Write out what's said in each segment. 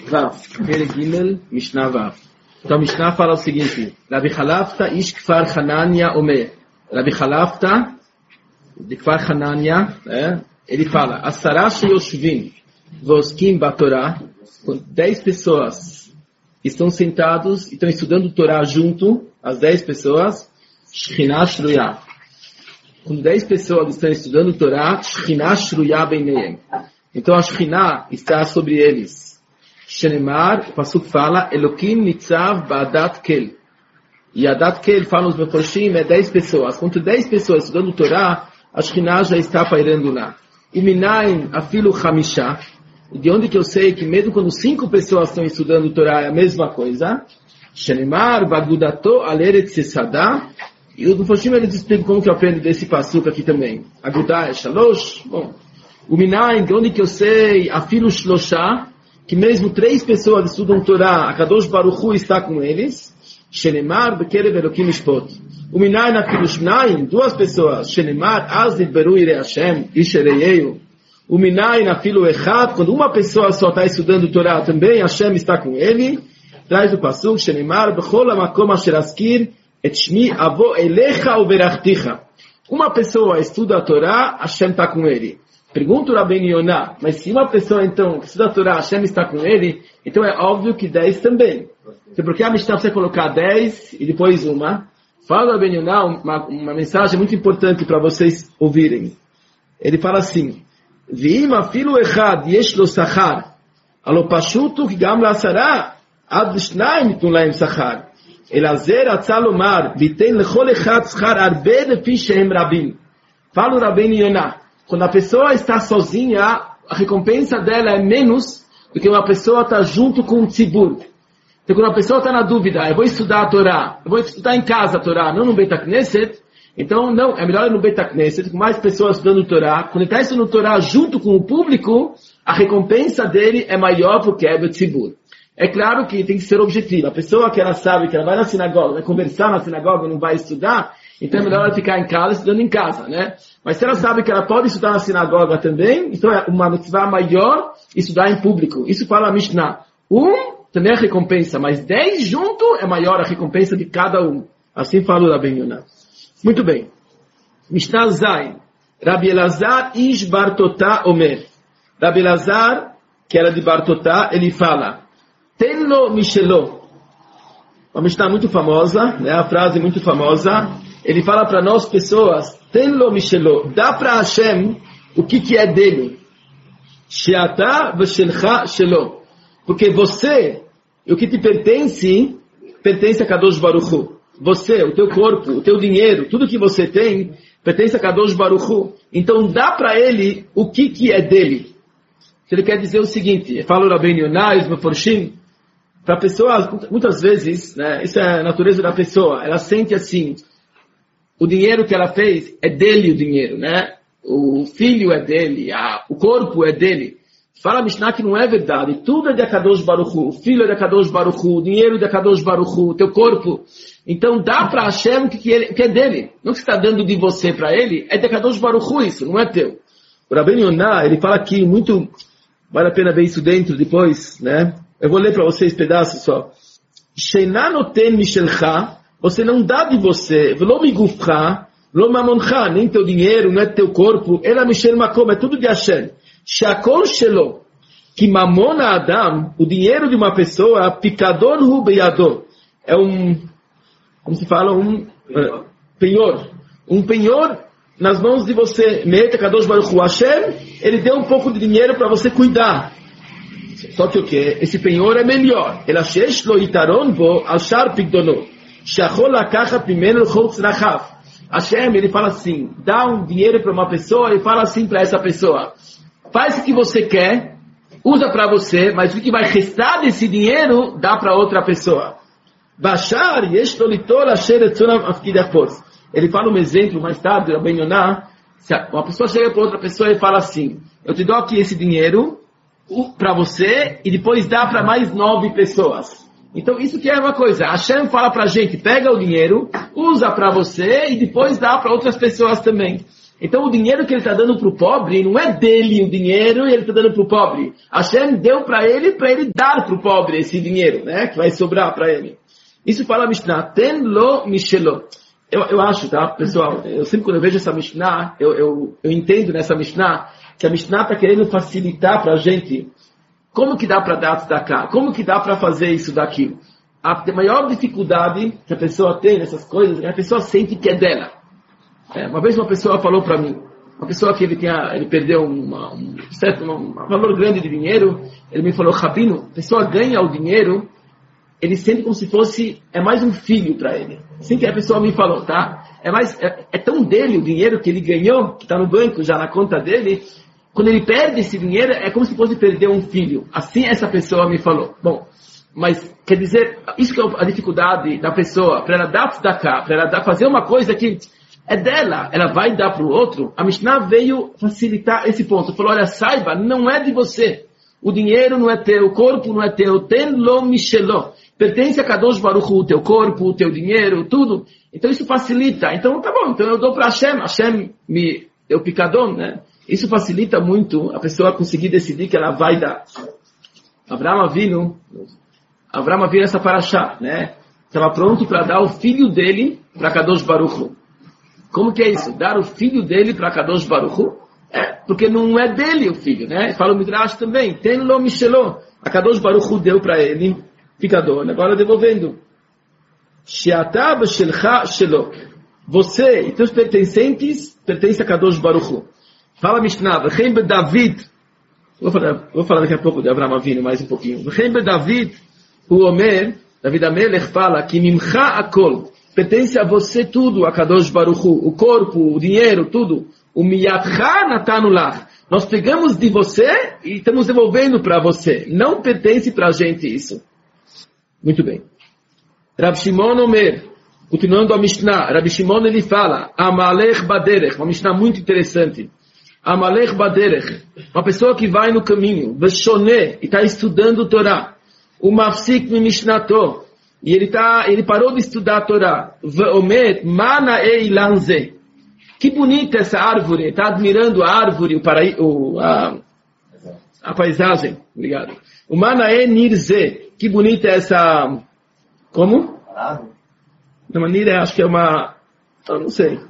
Vav, Perek Gimel, Mishnah Vav. Então a Mishnah fala o seguinte: Rabbi Halafta ish Kfar Hanania Omer. Rabbi Halafta, de Kfar Hanania, ele fala: Asarash Yoshvim Voskim Batorá. 10 pessoas estão sentados e estão estudando Torá junto, as 10 pessoas, Shekhinah Shruya. Quando 10 pessoas estão estudando Torá, Shekhinah Shruya Beinehem. Então a Shekhinah está sobre eles. Shenemar, o Pasuk fala, Elokim Nitzav Ba'adat Kel. E Adat Kel, falam os Meforshim, é 10 pessoas. Quando 10 pessoas estudando Torá, a Shekhinah já está pairando lá. E Minaim Afilu Hamishah. De onde que eu sei que mesmo quando 5 pessoas estão estudando Torá é a mesma coisa? Shenemar Bagudato Aleret Sesadá. E o Meforshim eles explicam como que eu aprendo desse Pasuk aqui também. Agudá é Shalosh. Bom, o Minaim, de onde que eu sei Afilu Shloshah, que mesmo 3 pessoas estudam Torá, a Kadosh Baruch Hu está com eles. Shenemar Bekerev Elokim Mishpot. O Minayin Afilu Shnaim, 2 pessoas. Shenemar Az Nidberu Irei Hashem, Ish Ereyehu. O Minayin Afilu Echad, quando uma pessoa só está estudando Torá, também Hashem está com ele. Traz o Pasuk, Shenemar Bechol HaMakom Asher Askir, Et Shmi Avo Elecha Uberachticha. Uma pessoa estuda a Torá, Hashem está com ele. Pergunta o Rabbeinu Yonah, mas se uma pessoa então que estuda a Torá, Hashem está com ele, então é óbvio que 10 também. Então por que a Mishnah precisa colocar 10 e depois uma? Fala o Rabbeinu Yonah uma mensagem muito importante para vocês ouvirem. Ele fala assim: V'im afilu echad yesh lo sachar, alo pashutu ki gam la'asara, ad shnaim yitnu lahem sachar. Elazer atzal omar, v'iten lechol echad schar arbe lefi shehem rabim. Fala o Rabbeinu Yonah. Quando a pessoa está sozinha, a recompensa dela é menos do que uma pessoa está junto com um tzibur. Então, quando a pessoa está na dúvida, eu vou estudar a Torá, eu vou estudar em casa a Torá, não no Beit HaKnesset, então, não, é melhor ir no Beit HaKnesset, com mais pessoas estudando Torá. Quando ele está estudando Torá junto com o público, a recompensa dele é maior porque é do tzibur. É claro que tem que ser objetivo. A pessoa que ela sabe que ela vai na sinagoga, vai conversar na sinagoga, não vai estudar, então é melhor ela ficar em casa estudando em casa, né? Mas se ela sabe que ela pode estudar na sinagoga também, então é uma mitzvah maior estudar em público. Isso fala a Mishnah. Também é a recompensa, mas 10 junto é maior a recompensa de cada um. Assim fala o Rabbeinu Yonah. Muito bem. Mishnah Zayin. Rabbi Elazar ish Bartotá Omer. Rabbi Elazar, que era de Bartotá, ele fala: Tenlo Mishelo. Uma Mishnah muito famosa, né? A frase muito famosa. Ele fala para nós pessoas: Tenlo Mishelo. Dá para Hashem o que é dele. Sheatá v'shelcha shelo. Porque você, o que te pertence, pertence a Kadosh Baruch Hu. Você, o teu corpo, o teu dinheiro, tudo que você tem, pertence a Kadosh Baruch Hu. Então dá para ele o que é dele. Ele quer dizer o seguinte: fala o Rabbeinu Yonah, os Meforshim, para pessoas, muitas vezes, né, isso é a natureza da pessoa, ela sente assim, o dinheiro que ela fez é dele o dinheiro, né? O filho é dele, o corpo é dele. Fala a Mishnah que não é verdade. Tudo é de Akadosh Baruch Hu. O filho é de Akadosh Baruch Hu. O dinheiro é de Akadosh Baruch Hu. O teu corpo. Então dá para Hashem o que é dele. Não que você está dando de você para ele. É de Akadosh Baruch Hu isso. Não é teu. O Rabbeinu Yonah, ele fala aqui muito... Vale a pena ver isso dentro depois, né? Eu vou ler para vocês pedaços só. Sheina noten mishelcha. Você não dá de você. Velo migufcha. Velo mamoncha. Nem teu dinheiro, não é teu corpo. Ela mishel makom. É tudo de Hashem. Shakol shelo, que mamona Adam, o dinheiro de uma pessoa, picador hu beyado, é como se fala, penhor. Um penhor nas mãos de você. Meita Kadosh Baruch Hu Hashem, ele deu um pouco de dinheiro para você cuidar. Só que o que? Esse penhor é melhor. Ela shesh lo itaron bo al shar pigdono. Shachol lakachat mimeno chol tzrachav. Hashem, ele fala assim, dá um dinheiro para uma pessoa e fala assim para essa pessoa: faz o que você quer, usa para você, mas o que vai restar desse dinheiro, dá para outra pessoa. Bashar, ele fala um exemplo mais tarde, Rabbeinu Yonah, uma pessoa chega para outra pessoa e fala assim: eu te dou aqui esse dinheiro para você e depois dá para mais 9 pessoas. Então isso que é uma coisa, Hashem fala para a gente: pega o dinheiro, usa para você e depois dá para outras pessoas também. Então o dinheiro que ele está dando para o pobre, não é dele o dinheiro e ele está dando para o pobre. Hashem deu para ele dar para o pobre esse dinheiro, né? Que vai sobrar para ele. Isso fala a Mishnah, ten lo mishelo. Eu acho, tá, pessoal, eu sempre quando eu vejo essa Mishnah, eu entendo nessa Mishnah, que a Mishnah está querendo facilitar para a gente como que dá para dar tzedakah, como que dá para fazer isso daquilo. A maior dificuldade que a pessoa tem nessas coisas é que a pessoa sente que é dela. Uma vez uma pessoa falou para mim, uma pessoa que ele perdeu um valor grande de dinheiro, ele me falou, Rabino, a pessoa ganha o dinheiro, ele sente como se fosse, é mais um filho para ele. Assim que a pessoa me falou, tá? É tão dele o dinheiro que ele ganhou, que está no banco, já na conta dele, quando ele perde esse dinheiro, é como se fosse perder um filho. Assim essa pessoa me falou. Bom, mas quer dizer, isso que é a dificuldade da pessoa, para ela dar tzedakah, para ela fazer uma coisa que é dela, ela vai dar para o outro. A Mishnah veio facilitar esse ponto. Falou, olha, saiba, não é de você. O dinheiro não é teu, o corpo não é teu. Ten lo mishelo. Pertence a Kadosh Baruch Hu, o teu corpo, o teu dinheiro, tudo. Então isso facilita. Então tá bom, então eu dou para Hashem. Hashem me deu picadão, né? Isso facilita muito a pessoa conseguir decidir que ela vai dar. Avraham Avinu essa paraxá, né? Estava pronto para dar o filho dele para Kadosh Baruch Hu. Como que é isso? Dar o filho dele para Kadosh Baruch Hu? Porque não é dele o filho, né? Fala o Midrash também. Ten lo mishelo. A Kadosh Baruch Hu deu para ele picador, agora devolvendo. She'ata b'shelcha shelo. Você e teus pertencentes pertencem a Kadosh Baruch Hu. Fala Mishnah, v'chein David. Vou falar daqui a pouco de Avraham Avinu, mais um pouquinho. V'chein David, o Omer, David Amelech fala que mimcha akol. Pertence a você tudo, a Kadosh Baruch Hu. O corpo, o dinheiro, tudo. O miyatcha natanu lach. Nós pegamos de você e estamos devolvendo para você. Não pertence para a gente isso. Muito bem. Rab Shimon Omer, continuando a Mishnah, Rab Shimon ele fala, Amalech Baderech, uma Mishnah muito interessante. Amalech Baderech, uma pessoa que vai no caminho, Veshoneh, e está estudando Torá. O Mafsik mi Mishnato, e ele parou de estudar a Torá. Veomer, Mana ei lanze. Que bonita essa árvore, está admirando a árvore, a paisagem. Obrigado. O Mana ei nirze. Que bonita essa... Como? Não, maneira, acho que é uma... Eu não sei.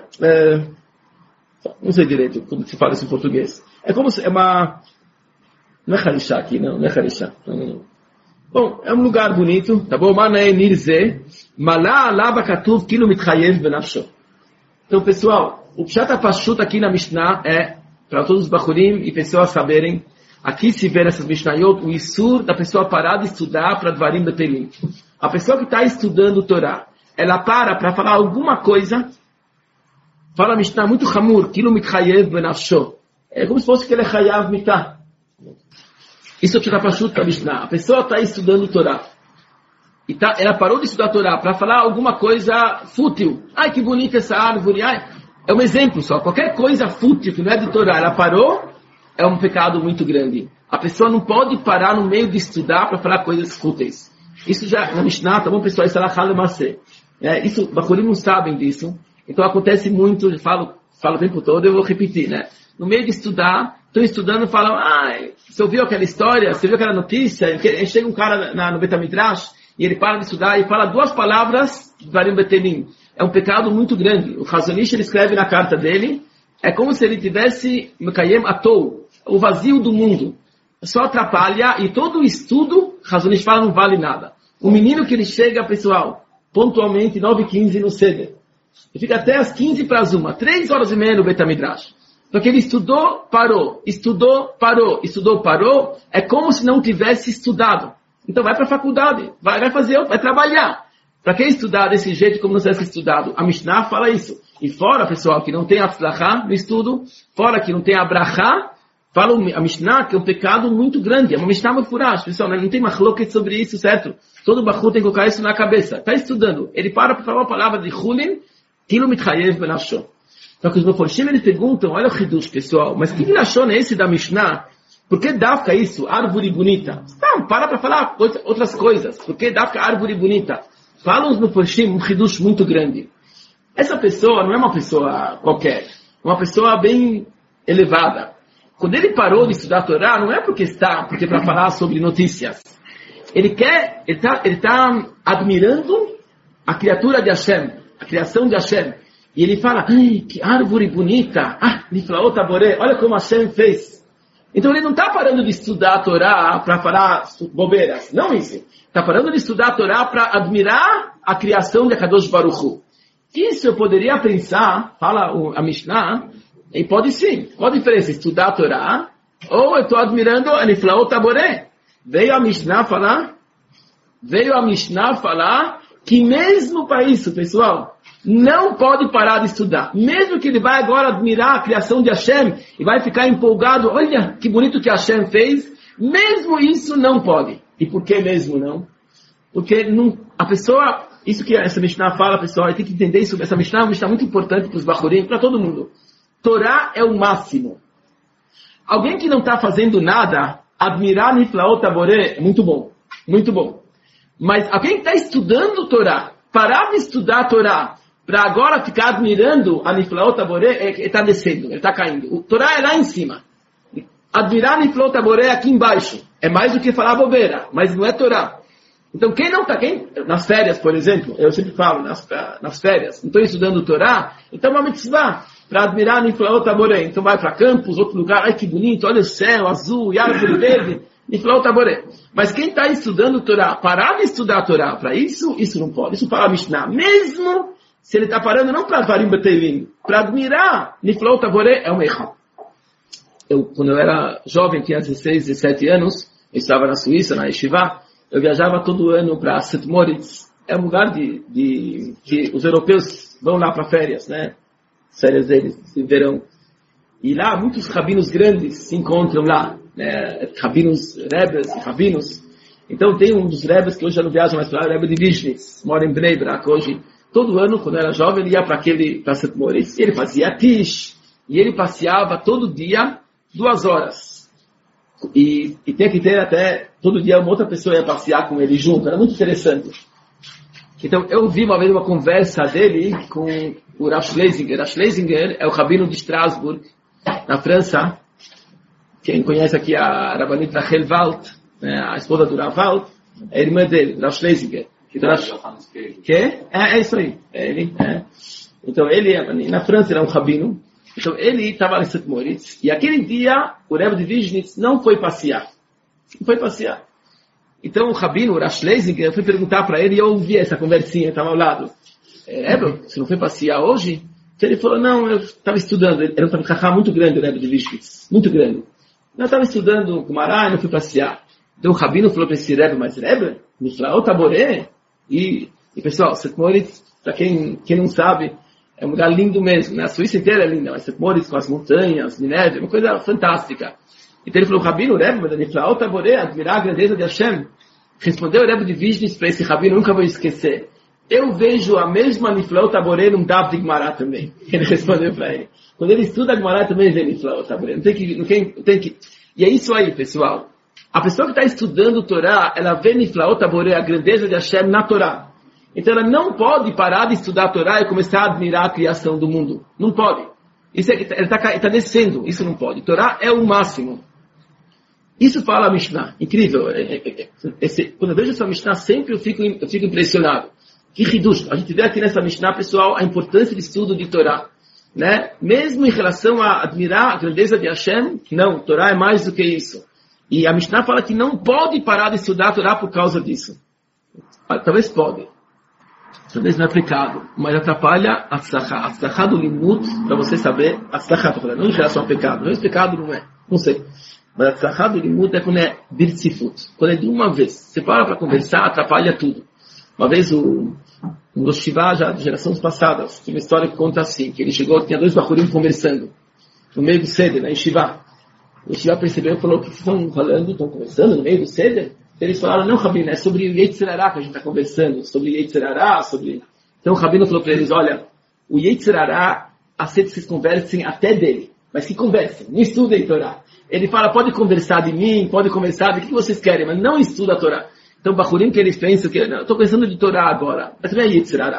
Não sei direito como se fala isso em português. É como se... É uma... Não é Harishá aqui, não é Harishá. Bom, é um lugar bonito, tá bom? Manae nirze, malá alaba katuv kilo mitchayev benafsho. Então, pessoal, o pshat pashut aqui na Mishnah é, para todos os bachurim e pessoas saberem, aqui se vê nessas Mishnayot, o Isur da pessoa parar de estudar para Dvarim Betelim. A pessoa que está estudando o Torá, ela para falar alguma coisa, fala a Mishnah muito hamur, kilo mitchayev benafsho. É como se fosse que ele é chayav mitah. Isso é o pshat pashut da Mishnah. A pessoa está estudando o Torá. Ela parou de estudar a Torá para falar alguma coisa fútil. Ai, que bonita essa árvore. Ai. É um exemplo só. Qualquer coisa fútil que não é de Torá, ela parou, é um pecado muito grande. A pessoa não pode parar no meio de estudar para falar coisas fúteis. Isso já, na Mishnah, tá bom, pessoal? Isso é Halachá Lema'aseh. Isso, Bachurim não sabem disso. Então acontece muito, eu falo o tempo todo, eu vou repetir, né? No meio de estudar, estão estudando, falam, você ouviu aquela história? Você viu aquela notícia? Chega um cara no Betamidrash, e ele para de estudar e fala duas palavras de Dvarim Betelim. É um pecado muito grande. O Hazonish, ele escreve na carta dele, é como se ele tivesse Mekayem Atou, o vazio do mundo. Só atrapalha, e todo o estudo, Hazonish fala, não vale nada. O menino que ele chega, pessoal, pontualmente, 9h15 no Seder. Ele fica até as 1:45, 3 horas e meia no Betamidrash. Porque ele estudou, parou, é como se não tivesse estudado. Então vai para a faculdade, vai trabalhar. Para que estudar desse jeito como não tivesse estudado? A Mishnah fala isso. E fora, pessoal, que não tem Atzlachá no estudo, fora que não tem Abrahá, fala a Mishnah que é um pecado muito grande. É uma Mishnah Mefurash, pessoal, não tem machloket sobre isso, certo? Todo Bachu tem que colocar isso na cabeça. Está estudando. Ele para falar uma palavra de Chulin, Kilo Mitchayev Benafsho. Então que os Meforshim, eles perguntam, olha o Hidush, pessoal, mas que Lashon é esse da Mishnah? Por que dafka isso? Árvore bonita. Não, para falar outras coisas. Por que dafka árvore bonita? Falam os Meforshim um Hidush muito grande. Essa pessoa não é uma pessoa qualquer. uma pessoa bem elevada. Quando ele parou de estudar a Torá, não é porque para falar sobre notícias. Ele está admirando a criatura de Hashem, a criação de Hashem. E ele fala, que árvore bonita, Niflaot Taboré, olha como Hashem fez. Então ele não está parando de estudar a Torá para falar bobeiras, não isso. Está parando de estudar a Torá para admirar a criação de Akadosh Baruch Hu. Isso eu poderia pensar, fala a Mishnah, e pode sim, qual a diferença? Estudar a Torá, ou eu estou admirando a Niflaot Taboré. Veio a Mishnah falar que mesmo para isso, pessoal, não pode parar de estudar. Mesmo que ele vai agora admirar a criação de Hashem e vai ficar empolgado, olha que bonito que Hashem fez, mesmo isso não pode. E por que mesmo não? Porque a pessoa, isso que essa Mishnah fala, pessoal, tem que entender isso. Essa Mishnah é uma Mishnah muito importante para os Bachurim, para todo mundo. Torá é o máximo. Alguém que não está fazendo nada, admirar Niflaot Taboré é muito bom. Muito bom. Mas alguém que está estudando Torá, parar de estudar a Torá, para agora ficar admirando a Niflaot Taboré, ele está descendo, ele está caindo. O Torá é lá em cima. Admirar Niflaot Taboré é aqui embaixo. É mais do que falar bobeira, mas não é Torá. Então quem não está, nas férias, por exemplo, eu sempre falo, nas férias, não estou estudando Torá, então uma mitzvah para admirar Niflaot Taboré. Então vai para campus, outro lugar, ai que bonito, olha o céu azul, e árvore verde, Niflaot Taboré. Mas quem está estudando Torá, parar de estudar a Torá para isso não pode. Isso fala a Mishnah. Mesmo se ele está parando não para Varim Beteilim, para admirar Niflaot Taboré, é um erro. Quando eu era jovem, tinha 16, 17 anos, eu estava na Suíça, na Yeshiva, eu viajava todo ano para St. Moritz. É um lugar que os europeus vão lá para férias, né? Férias deles, de verão. E lá muitos rabinos grandes se encontram lá, né? Rabinos, rebes e rabinos. Então tem um dos rebes que hoje já não viaja mais para lá, o rebe de Vishnitz, mora em Bnei Brak hoje. Todo ano, quando eu era jovem, ele ia para St. Moritz, e ele fazia tish, e ele passeava todo dia 2 horas. E tem que ter até, todo dia uma outra pessoa ia passear com ele junto, era muito interessante. Então eu vi uma vez uma conversa dele com o Rav Schlesinger. Rav Schlesinger é o rabino de Estrasburgo, na França. Quem conhece aqui a Rabbanit Rachel Walt, né, a esposa do Rav Walt, é a irmã dele, Rav Schlesinger. Então, é isso aí. Então ele, na França, era um rabino. Então ele estava em St. Moritz, e aquele dia o Rebbe de Vishnitz não foi passear. Então o rabino, o Rav Schlesinger, foi perguntar para ele, e eu ouvi essa conversinha, estava ao lado. Rebbe, você não foi passear hoje? Então ele falou, não, eu estava estudando. Era um Tavkachá muito grande, o Rebbe de Vishnitz, muito grande. Eu estava estudando com Mará e não fui passear. Então o rabino falou para esse Rebbe, mas Rebbe, Niflaot Taboré? E pessoal, St. Moritz, para quem não sabe, é um lugar lindo mesmo, né? A Suíça inteira é linda, mas St. Moritz com as montanhas, Minerva, é uma coisa fantástica. Então ele falou, Rabino, o Rebbe, Niflaot Taboré, admirar a grandeza de Hashem. Respondeu o Rebbe de Vishnitz para esse Rabino, nunca vou esquecer. Eu vejo a mesma Niflaot Taboré num Dav de Gemara também. Ele respondeu para ele. Quando ele estuda a Gemara também vê Niflaot Taboré. Não tem que... E é isso aí, pessoal. A pessoa que está estudando Torá, ela vê Niflaot Taboré, a grandeza de Hashem na Torá. Então ela não pode parar de estudar a Torá e começar a admirar a criação do mundo. Não pode. Isso ele está descendo. Isso não pode. Torá é o máximo. Isso fala a Mishnah. Incrível. Quando eu vejo essa Mishnah, sempre eu fico impressionado. Que hidush. A gente vê aqui nessa Mishnah, pessoal, a importância de estudo de Torá. Né? Mesmo em relação a admirar a grandeza de Hashem, não. Torá é mais do que isso. E a Mishnah fala que não pode parar de estudar a Torá por causa disso. Talvez pode. Talvez não é pecado, mas atrapalha a tzachá do limut, para você saber, a tzachá, não em relação ao pecado. Não é pecado, não é. Não sei. Mas a tzachá do limut é quando é birtzifut. Quando é de uma vez. Você para conversar, atrapalha tudo. Uma vez o Rosh Hashivá, já de gerações passadas, tem uma história que conta assim, que ele chegou, tinha 2 bachurim conversando, no meio do Seder, na Yeshiva. O Yeshiva percebeu e falou, o que vocês estão falando? Estão conversando no meio do Seder? Eles falaram, não, Rabino, é sobre o Yetzer Hará que a gente está conversando, sobre Yetzer Hará, sobre... Então o Rabino falou para eles, olha, o Yetzer Hará aceita que vocês conversem até dele, mas que conversem, não estudem Torá. Ele fala, pode conversar de mim, pode conversar do que vocês querem, mas não estuda a Torá. Então o Bachurim que eles pensam, que eu estou pensando de Torá agora, mas também é Yetzer Hará.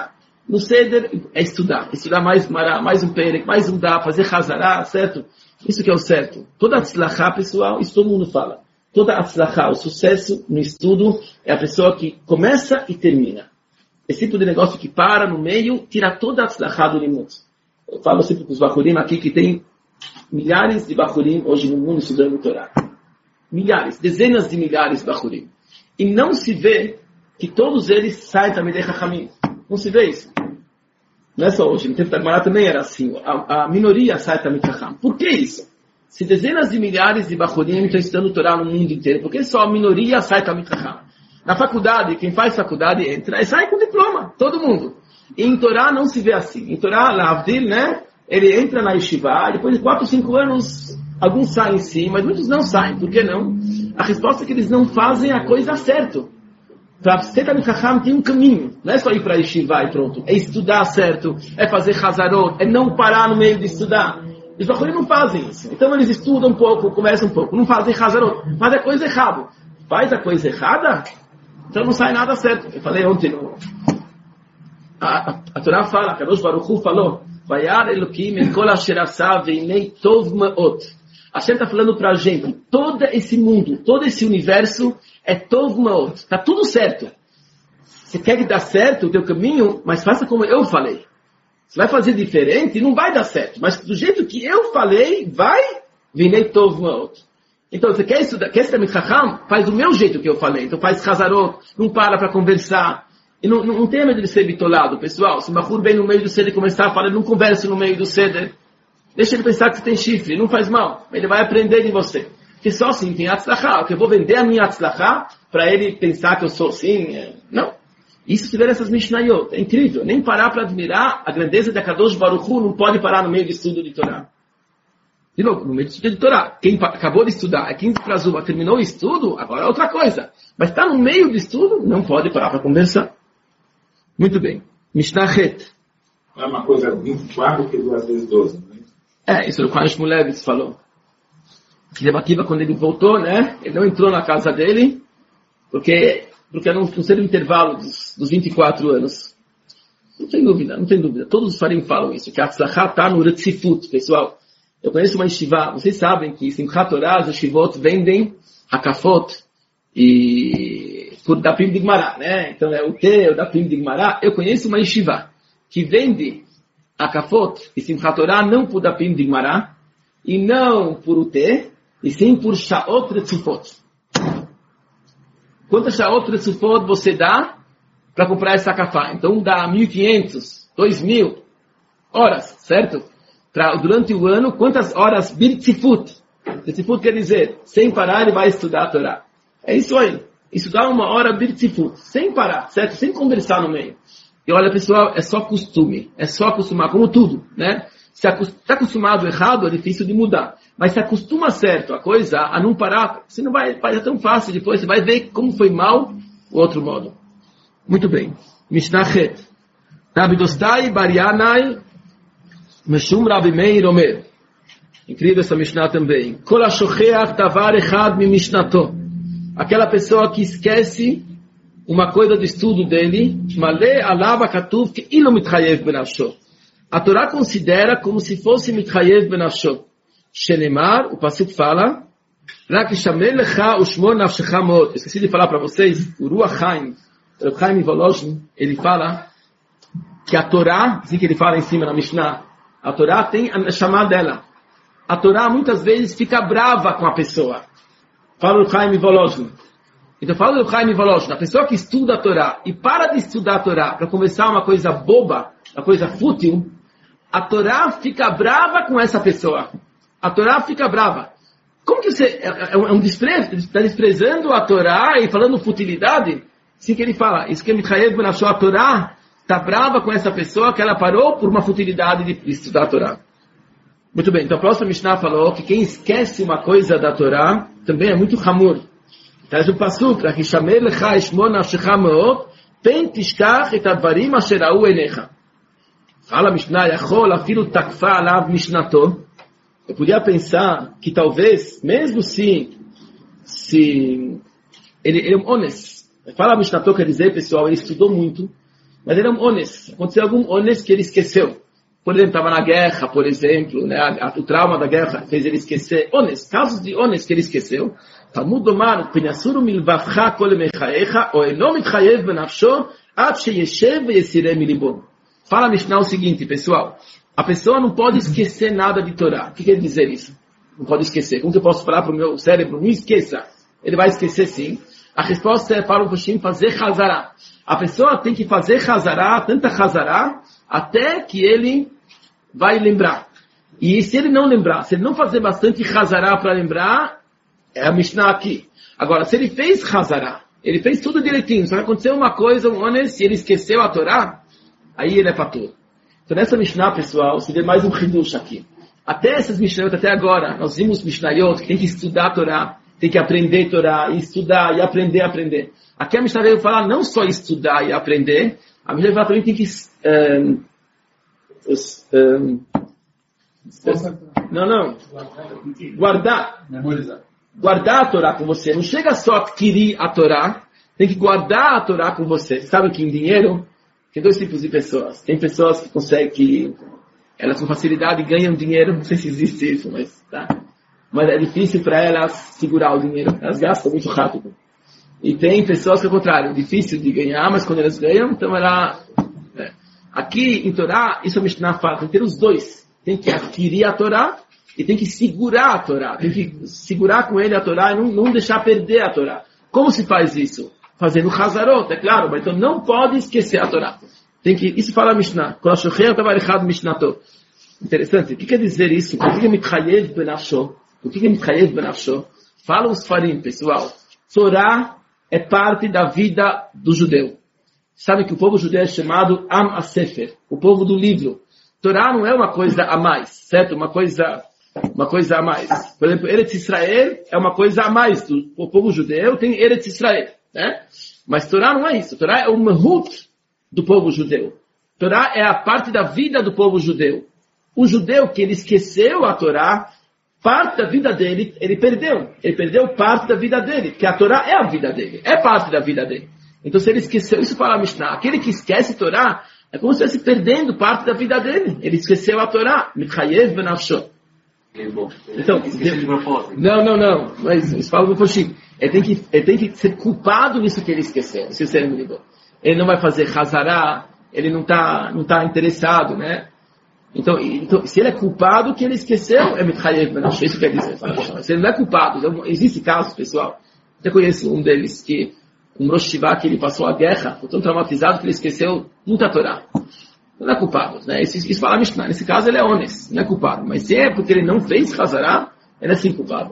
No Seder é estudar mais Gemara, mais um Perek, mais um Daf, fazer Hazará, certo? Isso que é o certo. Toda Atzlachá, pessoal, isso todo mundo fala. Toda Atzlachá, o sucesso no estudo, é a pessoa que começa e termina. Esse tipo de negócio que para no meio, tira toda a Atzlachá do limite. Eu falo sempre para os Bachurim aqui que tem milhares de Bachurim hoje no mundo estudando Torá. Milhares, dezenas de milhares de Bachurim. E não se vê que todos eles saem também de Chachamim. Não se vê isso. Não é só hoje. No tempo da Gemara também era assim. A minoria sai também de Chacham. Por que isso? Se dezenas de milhares de Bachurim estão estudando Torá no mundo inteiro, por que só a minoria sai também de Chacham? Na faculdade, quem faz faculdade entra e sai com diploma. Todo mundo. E em Torá não se vê assim. Em Torá, Lavdil, né? Ele entra na Yeshiva, depois de 4 ou 5 anos, alguns saem sim, mas muitos não saem. Por que não? A resposta é que eles não fazem a coisa certa. Para ser Talmid Chacham tem um caminho. Não é só ir para a Yeshiva e pronto. É estudar certo, é fazer Hazarot, é não parar no meio de estudar. Os Bachurim não fazem isso. Então eles estudam um pouco, começam um pouco, não fazem Hazarot. Mas é coisa errada. Faz a coisa errada, então não sai nada certo. Eu falei ontem, a Torá fala, Kadosh Baruch Hu falou, Vayar Elokim et kol asher asa veinei tov me'ot. Hashem está falando para a gente, todo esse mundo, todo esse universo é tov me'ot. Está tudo certo. Você quer que dê certo o teu caminho, mas faça como eu falei. Você vai fazer diferente, não vai dar certo. Mas do jeito que eu falei, vai, veinei tov me'ot. Então, você quer estudar, quer ser Talmid Chacham? Faz do meu jeito que eu falei. Então faz Hazarot, não para conversar. E não tem medo de ser bitolado, pessoal. Se o Bachur vem no meio do Seder e começar a falar, não converse no meio do Seder. Deixa ele pensar que você tem chifre, não faz mal. Ele vai aprender de você. Porque só assim tem Atzlachá. Que eu vou vender a minha Atzlachá para ele pensar que eu sou assim. Não. Isso se vê nessas Mishnayot. É incrível. Nem parar para admirar a grandeza de Kadosh Baruch Hu não pode parar no meio do estudo de Torá. De novo, no meio do estudo de Torá. Quem acabou de estudar, é 15 para Zuba, terminou o estudo, agora é outra coisa. Mas está no meio do estudo, não pode parar para conversar. Muito bem. Mishnah Het. Não é uma coisa 24 que 2 vezes 12, né? Isso o Chaim Shmulevitz falou. Que Debativa, quando ele voltou, né? Ele não entrou na casa dele, porque não ser o intervalo dos 24 anos. Não tem dúvida. Todos os farim falam isso, que a Tzlachá está no Retzifut, pessoal. Eu conheço uma yeshiva, vocês sabem que Simchat Torah, as yeshivot vendem hakafot e por Dapim de Gemara, né? Então é o T, o Dapim de Gemara. Eu conheço uma yeshiva que vende hakafot e Simchat Torah não por Dapim de Gemara e não por UT, e sim por Shaot Retzufot. Quantas Shaot Retzufot você dá para comprar esse hakafá? Então dá 1.500, 2.000 horas, certo? Durante o ano, quantas horas Birtzifut? Birtzifut quer dizer, sem parar ele vai estudar a Torá. É isso aí. Estudar 1 hora Birtzifut, sem parar, certo? Sem conversar no meio. E olha, pessoal, é só costume. É só acostumar, como tudo, né? Se está acostumado errado, é difícil de mudar. Mas se acostuma certo a coisa, a não parar, você não vai ser tão fácil depois. Você vai ver como foi mal o outro modo. Muito bem. Mishnah Het. Rabidostai Barianai Meshum Rabi Meir Omer. Incrível essa Mishnah também. Kol ha-shocheach davar echad mi Mishnato. Aquela pessoa que esquece uma coisa do estudo dele, Malé alav hakatuv que ilo mitchayev benafsho. A Torá considera como se fosse mitchayev benafsho. Shenemar, o pasuk fala, Rak yishamel lecha ushmor nafshecha mod. Esqueci de falar para vocês, o Ruach Chaim, o Chaim Volozhin, ele fala que a Torá, assim que ele fala em cima na Mishnah, a Torá tem a chamada dela. A Torá muitas vezes fica brava com a pessoa. Fala o Chaim Volozhin. Então fala do Chaim Volozhin. A pessoa que estuda a Torá e para de estudar a Torá para começar uma coisa boba, uma coisa fútil, a Torá fica brava com essa pessoa. A Torá fica brava. Como que você... É um desprezo. Está desprezando a Torá e falando futilidade? Assim que ele fala. Isso que Michael Benachou, a Torá está brava com essa pessoa que ela parou por uma futilidade de estudar a Torá. Muito bem. Então a próxima Mishnah falou que quem esquece uma coisa da Torá também é muito hamur. Traz o pasuk, Hishamer lecha ishmor nafshecha me'ot, pen tishkach et advarim asher ra'u einecha. Fala Mishnah, Yachol afilu takfa alav mishnato. Eu podia pensar que talvez, mesmo se ele é um honesto. Fala Mishnato, quer dizer, pessoal, ele estudou muito, Mas ele é um ones. Aconteceu algum ones que ele esqueceu. Por exemplo, estava na guerra, por exemplo, né? O trauma da guerra fez ele esquecer. Ones, casos de ones que ele esqueceu. Talmud Omar, Pinasuru milvavcha kol mechaecha, o eno mitchayev benafsho, ad sheyeshev yesireh milibon. Fala a Mishnah o seguinte, pessoal. A pessoa não pode esquecer nada de Torá. O que quer dizer isso? Não pode esquecer. Como que eu posso falar para o meu cérebro? Não esqueça. Ele vai esquecer sim. A resposta é para o Hashem fazer Hazará. A pessoa tem que fazer Hazará, tanta Hazará, até que ele vai lembrar. E se ele não lembrar, se ele não fazer bastante Hazará para lembrar, é a Mishnah aqui. Agora, se ele fez Hazará, ele fez tudo direitinho, só que aconteceu uma coisa, um ones, e ele esqueceu a Torá, aí ele é patur. Então nessa Mishnah, pessoal, se vê mais um Hidush aqui. Até essas Mishnayot, até agora, nós vimos Mishnayot que tem que estudar a Torá, tem que aprender a Torá, e estudar, e aprender, aprender. Aqui a Mishnah veio falar não só estudar e aprender, a Mishnah veio falar também tem que... Guardar. Memorizar. Guardar a Torá com você. Não chega só a adquirir a Torá, tem que guardar a Torá com você. Sabe que em dinheiro... Tem dois tipos de pessoas. Tem pessoas que conseguem, elas com facilidade ganham dinheiro, não sei se existe isso, mas é difícil para elas segurar o dinheiro. Elas gastam muito rápido. E tem pessoas que é o contrário, difícil de ganhar, mas quando elas ganham, então Aqui em Torá, isso é Mishnah fala, tem que ter os dois. Tem que adquirir a Torá e tem que segurar a Torá. Tem que segurar com ele a Torá e não deixar perder a Torá. Como se faz isso? Fazendo Hazarot, é claro, mas então não pode esquecer a Torá. Isso fala a Mishnah. Interessante. O que quer dizer isso? O que é mitchayev benafsho? O que é mitchayev benafsho? Fala os farim, pessoal. Torá é parte da vida do judeu. Sabe que o povo judeu é chamado Am HaSefer, o povo do livro. Torá não é uma coisa a mais, certo? Uma coisa a mais. Por exemplo, Eretz Israel é uma coisa a mais. O povo judeu tem Eretz Israel. Né? Mas Torá não é isso. Torá é o mehut do povo judeu. Torá é a parte da vida do povo judeu. O judeu que ele esqueceu a Torá, parte da vida dele, ele perdeu. Ele perdeu parte da vida dele, porque a Torá é a vida dele, é parte da vida dele. Então se ele esqueceu, isso fala a Mishnah, aquele que esquece a Torá, é como se estivesse perdendo parte da vida dele. Ele esqueceu a Torá. Mitchayev benafsho. Então, não. Mas isso fala do Foshim. Ele tem que ser culpado nisso que ele esqueceu. Ele não vai fazer Hazará, ele não tá interessado, né? Então, se ele é culpado, o que ele esqueceu é Mitchayev benafsho. Isso quer dizer. Se ele não é culpado, então, existe casos, pessoal. Eu conheço um deles que um Rosh Hashivá que ele passou a guerra, ficou tão traumatizado que ele esqueceu muita Torá. Não é culpado, né? Isso fala a Mishnah. Nesse caso ele é honesto, não é culpado. Mas se é porque ele não fez Hazará, ele é sim culpado.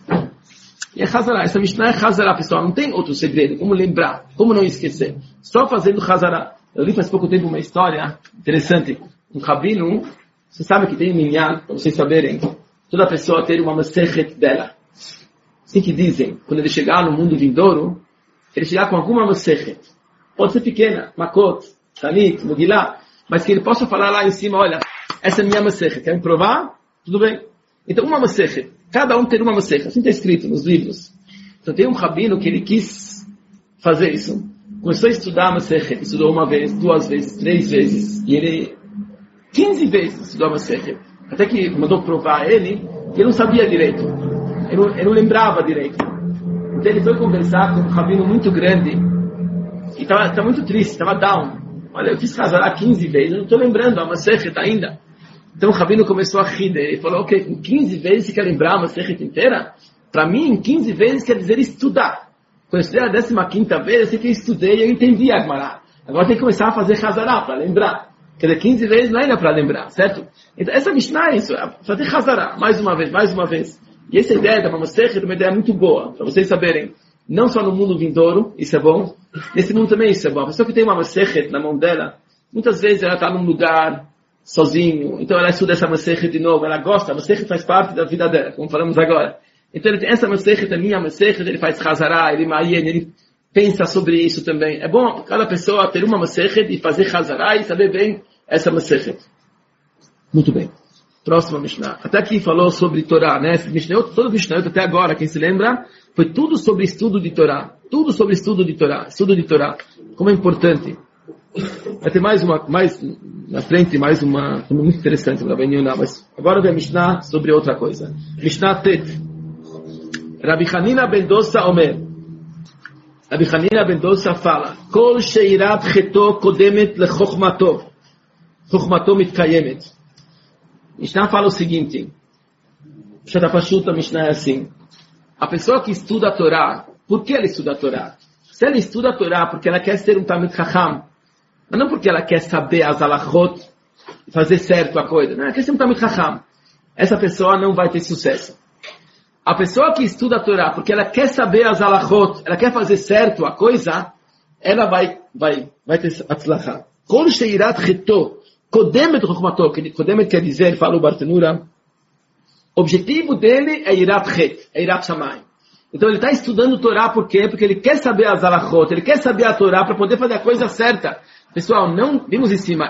E é Hazará. Essa Mishnah é Hazará, pessoal. Não tem outro segredo. Como lembrar, como não esquecer. Só fazendo Hazará. Eu li faz pouco tempo uma história interessante. Um rabino, você sabe que tem um minyan, para vocês saberem, toda pessoa ter uma masechet dela. Assim que dizem, quando ele chegar no mundo vindouro, ele chegar com alguma masechet. Pode ser pequena, Makot, Tanit, Mogilá, mas que ele possa falar lá em cima, olha, essa é a minha masechet. Quer me provar? Tudo bem. Então, uma masechet. Cada um ter uma masechet. Assim está escrito nos livros. Então, tem um rabino que ele quis fazer isso. Começou a estudar a masechet. Estudou uma vez, 2 vezes, 3 vezes. E ele, 15 vezes estudou a masechet. Até que mandou provar a ele que ele não sabia direito. Ele não lembrava direito. Então, ele foi conversar com um rabino muito grande. E estava muito triste, estava down. Olha, eu fiz Hazará 15 vezes, eu não estou lembrando a masechet ainda. Então o rabino começou a rir dele. Ele falou, ok, com 15 vezes você quer lembrar a masechet inteira? Para mim, 15 vezes quer dizer estudar. Quando eu estudei a 15ª vez, eu sei que eu estudei e eu entendi a Gemara. Agora tem que começar a fazer Hazará para lembrar. Quer dizer, 15 vezes não é ainda para lembrar, certo? Então essa Mishnah é isso, é fazer Hazará, mais uma vez. E essa ideia da masechet é uma ideia muito boa, para vocês saberem. Não só no mundo vindouro, isso é bom. Nesse mundo também isso é bom. A pessoa que tem uma masechet na mão dela, muitas vezes ela está num lugar sozinho, então ela estuda essa masechet de novo, ela gosta, a masechet faz parte da vida dela, como falamos agora. Então ele tem essa masechet, a minha masechet, ele faz Hazará, ele ma'ien, ele pensa sobre isso também. É bom cada pessoa ter uma masechet e fazer Hazará e saber bem essa masechet. Muito bem. Próxima Mishnah. Até aqui falou sobre Torá, né? Todo Mishnah até agora, quem se lembra, foi tudo sobre estudo de Torá. Tudo sobre estudo de Torá. Estudo de Torá. Como é importante. Vai ter mais na frente, mais uma muito interessante para Benioná, mas agora vem a Mishnah sobre outra coisa. Mishnah Tet. Rabi Hanina ben Dosa Omer. Rabi Hanina ben Dosa fala: Kol sheirat cheto kodemet lechochmato. Chochmato mitkayemet. Mishnah fala o seguinte. A Mishnah é assim. A pessoa que estuda a Torá, por que ela estuda a Torá? Se ela estuda a Torá porque ela quer ser um Talmid Chacham, mas não porque ela quer saber as alachot e fazer certo a coisa. Não, ela quer ser um Talmid Chacham. Essa pessoa não vai ter sucesso. A pessoa que estuda a Torá porque ela quer saber as alachot, ela quer fazer certo a coisa, ela vai ter atzlachá. Kol sheirat cheto, kodemet chochmato, kodemet quer dizer, fala o Bartenura, o objetivo dele é irat chet, é irat shamayim. Então ele está estudando Torá por quê? Porque ele quer saber as alachot, ele quer saber a Torá para poder fazer a coisa certa. Pessoal, não, vimos em cima,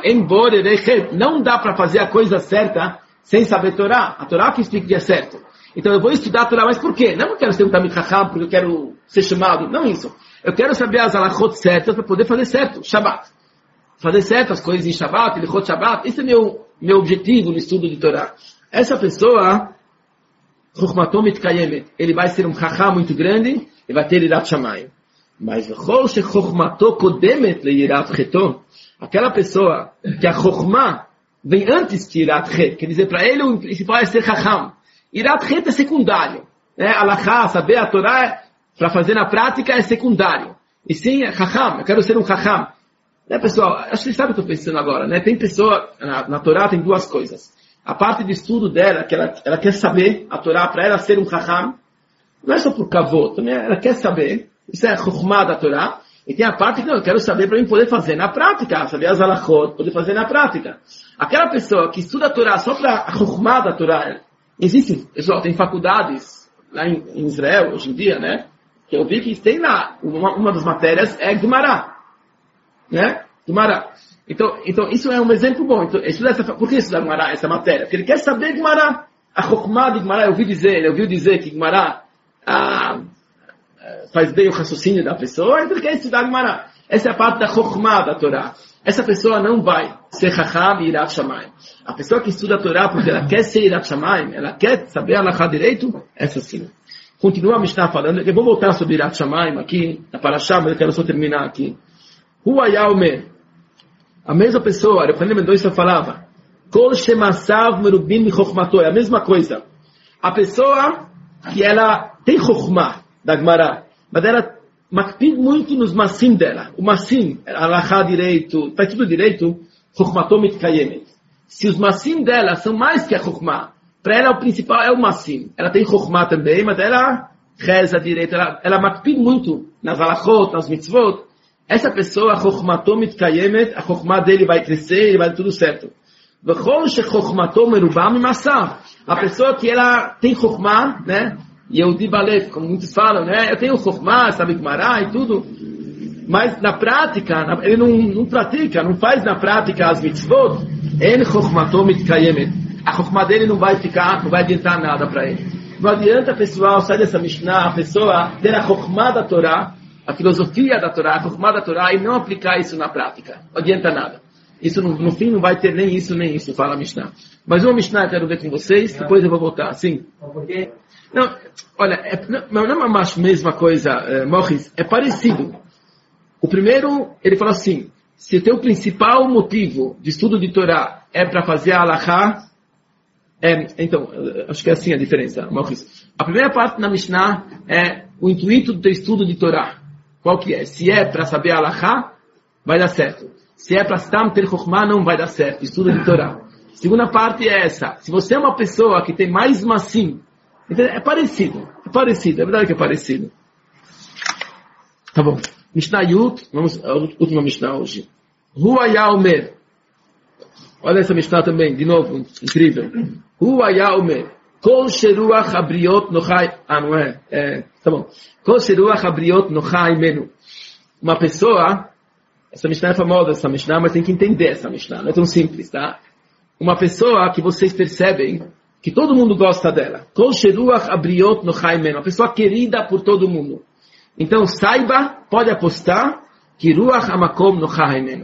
não dá para fazer a coisa certa sem saber Torá. A Torá que explica que é certo. Então eu vou estudar a Torá, mas por quê? Não eu quero ser um Talmid Chacham porque eu quero ser chamado, não isso. Eu quero saber as alachot certas para poder fazer certo, Shabbat. Fazer certo as coisas em Shabbat, Elichot Shabbat, esse é meu objetivo no estudo de Torá. Essa pessoa, Chochmato mitkayemet, ele vai ser um Chacham muito grande e vai ter Irat Shamayim. Mas Chochmato kodemet le Irat Cheto, aquela pessoa que a Chochmah vem antes de Irat Chet, quer dizer, para ele o principal é ser Chacham. Irat Chet é secundário. Alachá, saber a Torá, para fazer na prática é secundário. E sim, é Chacham, eu quero ser um Chacham. Pessoal, acho que vocês sabem o que eu estou pensando agora, né? Tem pessoa, na Torá tem duas coisas. A parte de estudo dela, que ela quer saber a Torá, para ela ser um Chacham, não é só por kavod, também ela quer saber, isso é a Chochmah da Torá, e tem a parte que eu quero saber para mim poder fazer na prática, saber as alachot, poder fazer na prática. Aquela pessoa que estuda a Torá só para a Chochmah da Torá, existe, pessoal, tem faculdades lá em Israel, hoje em dia, né, que eu vi que tem lá, uma das matérias é Gemara, né, Gemara. Então, isso é um exemplo bom. Então, por que estudar Gemara, essa matéria? Porque ele quer saber Gemara. A Chokhmah de Gemara, ele ouviu dizer que Gemara faz bem o raciocínio da pessoa, então ele quer estudar Gemara. Essa é a parte da Chokhmah da Torá. Essa pessoa não vai ser Chacham e Irat Shamayim. A pessoa que estuda a Torá porque ela quer ser Irat Shamayim, ela quer saber Alachá direito, essa sim. Continua a Mishnah falando, eu vou voltar sobre Irat Shamayim aqui, na Parashá, mas eu quero só terminar aqui. Huayá Omer. A mesma pessoa, o Rabi Mendoza falava, Kol shemasav merubim mi chokhmato, é a mesma coisa. A pessoa que ela tem chokhmah da Gemara, mas ela makpid muito nos masim dela. O masim, alachá direito, faz tudo direito, chokhmato mitkayemet. Se os masim dela são mais que a chokhmah, para ela o principal é o masim. Ela tem chokhmah também, mas ela reza direito, ela makpid muito nas alachot, nas mitzvot. Essa pessoa, a Chokhmato mitkayemet, a Chokhmah dele vai crescer e vai tudo certo. A pessoa que ela tem Chokhmah, né? E eu de balé, como muitos falam, né? Eu tenho Chokhmah, sabe Gemara e tudo. Mas na prática, ele não pratica, não faz na prática as mitzvot. Ele Chokhmato mitkayemet. A Chokhmah dele não vai adiantar nada para ele. Não adianta, pessoal, sai dessa Mishnah, a pessoa ter a Chokhmah da Torá, a filosofia da Torá, a Chokhmah da Torá, e não aplicar isso na prática. Não adianta nada. Isso no fim não vai ter nem isso, fala a Mishnah. Mas uma Mishnah eu quero ver com vocês, depois eu vou voltar. Sim. Não, olha, não é uma mesma coisa, Morris, é parecido. O primeiro, ele fala assim, se o teu principal motivo de estudo de Torá é para fazer a Halachá, então, acho que é assim a diferença, Morris. A primeira parte na Mishnah é o intuito do teu estudo de Torá. Qual que é? Se é para saber a Halachá, vai dar certo. Se é para Stam ter Chokhmah, não vai dar certo. Estudo de Torá. Segunda parte é essa. Se você é uma pessoa que tem mais masim, então é parecido. É verdade que é parecido. Tá bom. Mishnah Yud, vamos à última Mishnah hoje. Huayá Omer. Olha essa Mishnah também, de novo, incrível. Huayá Omer. Kol sheruach abriot nochai. Não é? Tá bom. Kol sheruach abriot nochai menu. Uma pessoa, essa Mishnah é famosa, essa Mishnah, mas tem que entender essa Mishnah. Não é tão simples, tá? Uma pessoa que vocês percebem que todo mundo gosta dela. Kol sheruach abriot nochai menu. Uma pessoa querida por todo mundo. Então saiba, pode apostar, que ruach hamakom nochai menu.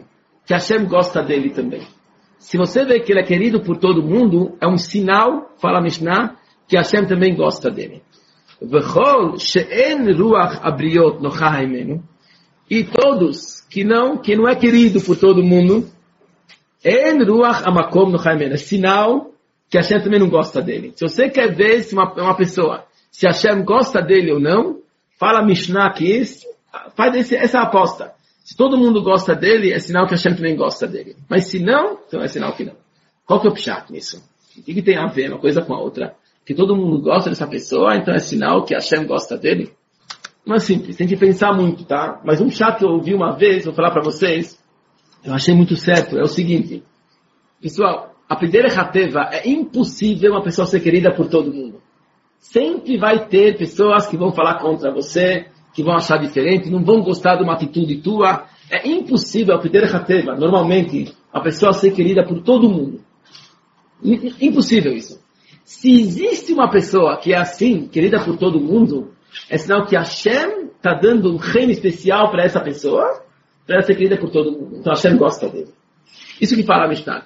que Hashem gosta dele também. Se você vê que ele é querido por todo mundo, é um sinal, fala a Mishnah, que Hashem também gosta dele. V'chol she'en ruach abriot nochah imenu. E todos que não é querido por todo mundo, en ruach amakom nochah imenu. É sinal que Hashem também não gosta dele. Se você quer ver se uma pessoa, se Hashem gosta dele ou não, fala a Mishnah que faz essa aposta. Se todo mundo gosta dele, é sinal que Hashem também gosta dele. Mas se não, então é sinal que não. Qual que é o pshat nisso? O que tem a ver uma coisa com a outra? Que todo mundo gosta dessa pessoa, então é sinal que Hashem gosta dele? Não é simples, tem que pensar muito, tá? Mas um pshat que eu ouvi uma vez, vou falar para vocês, eu achei muito certo, é o seguinte. Pessoal, aprender Hateva, é impossível uma pessoa ser querida por todo mundo. Sempre vai ter pessoas que vão falar contra você, que vão achar diferente, não vão gostar de uma atitude tua. É impossível, aprender Hateva, normalmente, a pessoa ser querida por todo mundo. Impossível isso. Se existe uma pessoa que é assim, querida por todo mundo, é sinal que Hashem está dando um reino especial para essa pessoa, para ela ser querida por todo mundo. Então Hashem gosta dele. Isso que fala a Mishnah.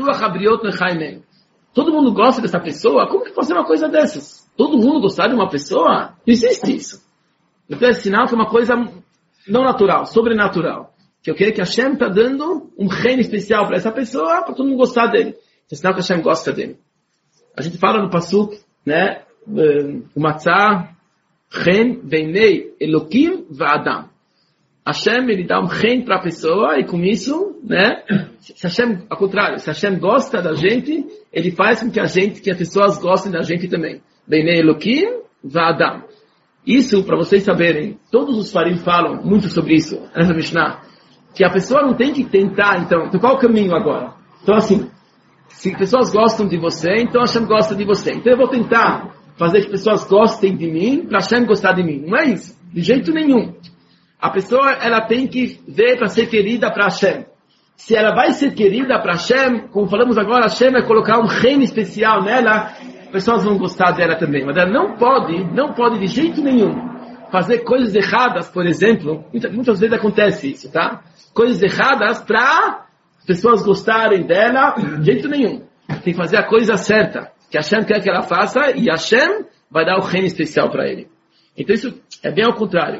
Todo mundo gosta dessa pessoa, como que pode ser uma coisa dessas? Todo mundo gostar de uma pessoa? Não existe isso. Então é sinal que é uma coisa não natural, sobrenatural. Que eu quero que Hashem está dando um reino especial para essa pessoa, para todo mundo gostar dele. É sinal que Hashem gosta dele. A gente fala no Pasuk, né? O Matzah, Chen, Veinei, Elokim, Va'adam. Hashem, ele dá um reino para a pessoa, e com isso, né? Se Hashem, ao contrário, se Hashem gosta da gente, ele faz com que as pessoas gostem da gente também. Veinei, Elokim, Va'adam. Isso, para vocês saberem, todos os farim falam muito sobre isso, nessa Mishnah, que a pessoa não tem que tentar, então qual é o caminho agora? Então assim, se pessoas gostam de você, então Hashem gosta de você. Então eu vou tentar fazer que pessoas gostem de mim, para Hashem gostar de mim. Não é isso, de jeito nenhum. A pessoa, ela tem que ver para ser querida para Hashem. Se ela vai ser querida para Hashem, como falamos agora, Hashem vai colocar um reino especial nela, pessoas vão gostar dela também. Mas ela não pode de jeito nenhum fazer coisas erradas, por exemplo. Muitas vezes acontece isso, tá? Coisas erradas para pessoas gostarem dela, de jeito nenhum. Tem que fazer a coisa certa, que Hashem quer que ela faça, e Hashem vai dar o reino especial para ele. Então isso é bem ao contrário.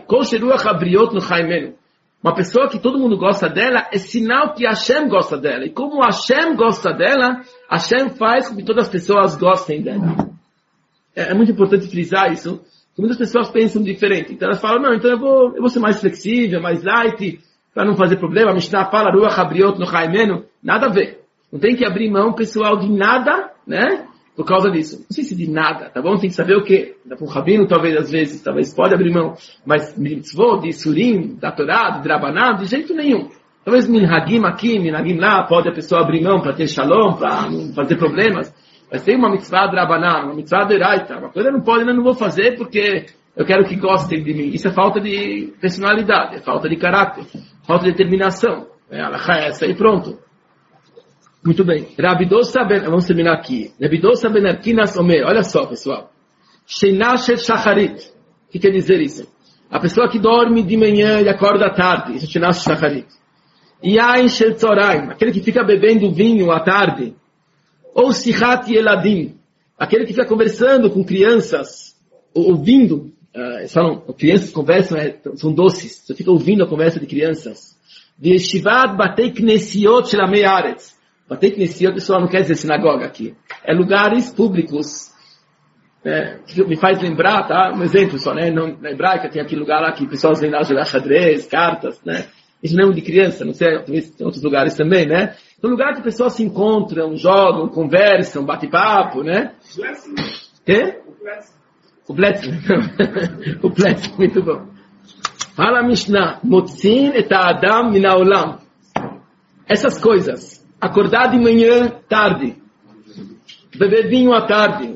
Uma pessoa que todo mundo gosta dela, é sinal que Hashem gosta dela. E como Hashem gosta dela, Hashem faz com que todas as pessoas gostem dela. É muito importante frisar isso, porque muitas pessoas pensam diferente. Então elas falam, não, então eu vou ser mais flexível, mais light, para não fazer problema. A Mishnah fala, Ruach Abriot no Chaimenu, nada a ver. Não tem que abrir mão, pessoal, de nada, né? Por causa disso. Não sei se de nada, tá bom? Tem que saber o quê? Para o rabino, talvez, às vezes, talvez pode abrir mão. Mas mitzvot, de surim, da Torá, de drabaná, de jeito nenhum. Talvez minhagim aqui, minhagim lá, pode a pessoa abrir mão para ter shalom, para não fazer problemas. Mas tem uma mitzvah drabaná, uma mitzvah deraita. Uma coisa eu não vou fazer porque eu quero que gostem de mim. Isso é falta de personalidade, é falta de caráter, falta de determinação. É essa e pronto. Muito bem. Rabidosa ben, vamos terminar aqui. Rabidosa ben Arkinas Omer. Olha só, pessoal. Sheinashet Shacharit. O que quer dizer isso? A pessoa que dorme de manhã e acorda à tarde. Isso é Sheinashet Shacharit. Yain Shel Tzoraim. Aquele que fica bebendo vinho à tarde. Ou Sichat Yeladim. Aquele que fica conversando com crianças. Ouvindo. Crianças conversam, são doces. Você fica ouvindo a conversa de crianças. De Yeshivat Batei Knesiot Shel Amei Haaretz. Batei Knesiot, pessoal, não quer dizer sinagoga aqui. É lugares públicos. Que me faz lembrar, tá? Um exemplo só, né? Na hebraica tem aquele lugar lá que pessoas vêm lá jogar xadrez, cartas, né? Isso não é de criança, não sei, talvez tem outros lugares também, né? É um lugar que pessoas se encontram, jogam, conversam, bate-papo, né? Quê? O Bletzler. O Bletzler, muito bom. Fala Mishnah, Motzin et Adam min haolam. Essas coisas. Acordar de manhã, tarde. Beber vinho à tarde.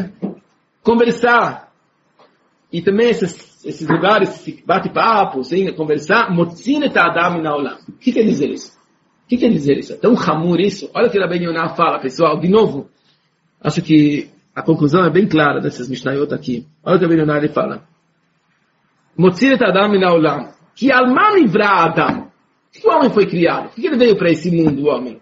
Conversar. E também esses lugares, bate-papo, conversar. Motzin et Adam min haolam. O que quer dizer isso? O que quer dizer isso? É tão hamur isso. Olha o que Rabbi Yonah fala, pessoal. De novo. Acho que a conclusão é bem clara dessas Mishnayot aqui. Olha o que Rabbi Yonah ele fala. Motzin et Adam min haolam. Ki alma nivra Adam. O homem foi criado. Por que ele veio para esse mundo, o homem?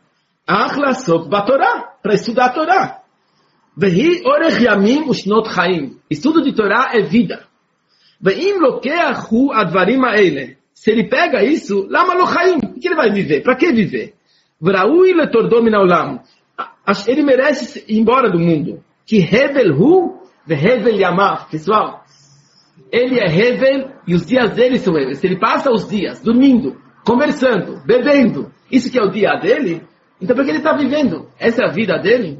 Para estudar a Torá. Vehi orech yamim ushnot chaim. Estudo de Torá é vida. Veim lokeahu advarim haele. Se ele pega isso, lama lo chaim. Por que ele vai viver? Para que viver? Vraui letordom min haolam. Ele merece ir embora do mundo. Que hevel hu ve hevel yamav. Pessoal, ele é hevel e os dias dele são hevel. Se ele passa os dias dormindo, conversando, bebendo, isso que é o dia dele, então por que ele está vivendo? Essa é a vida dele.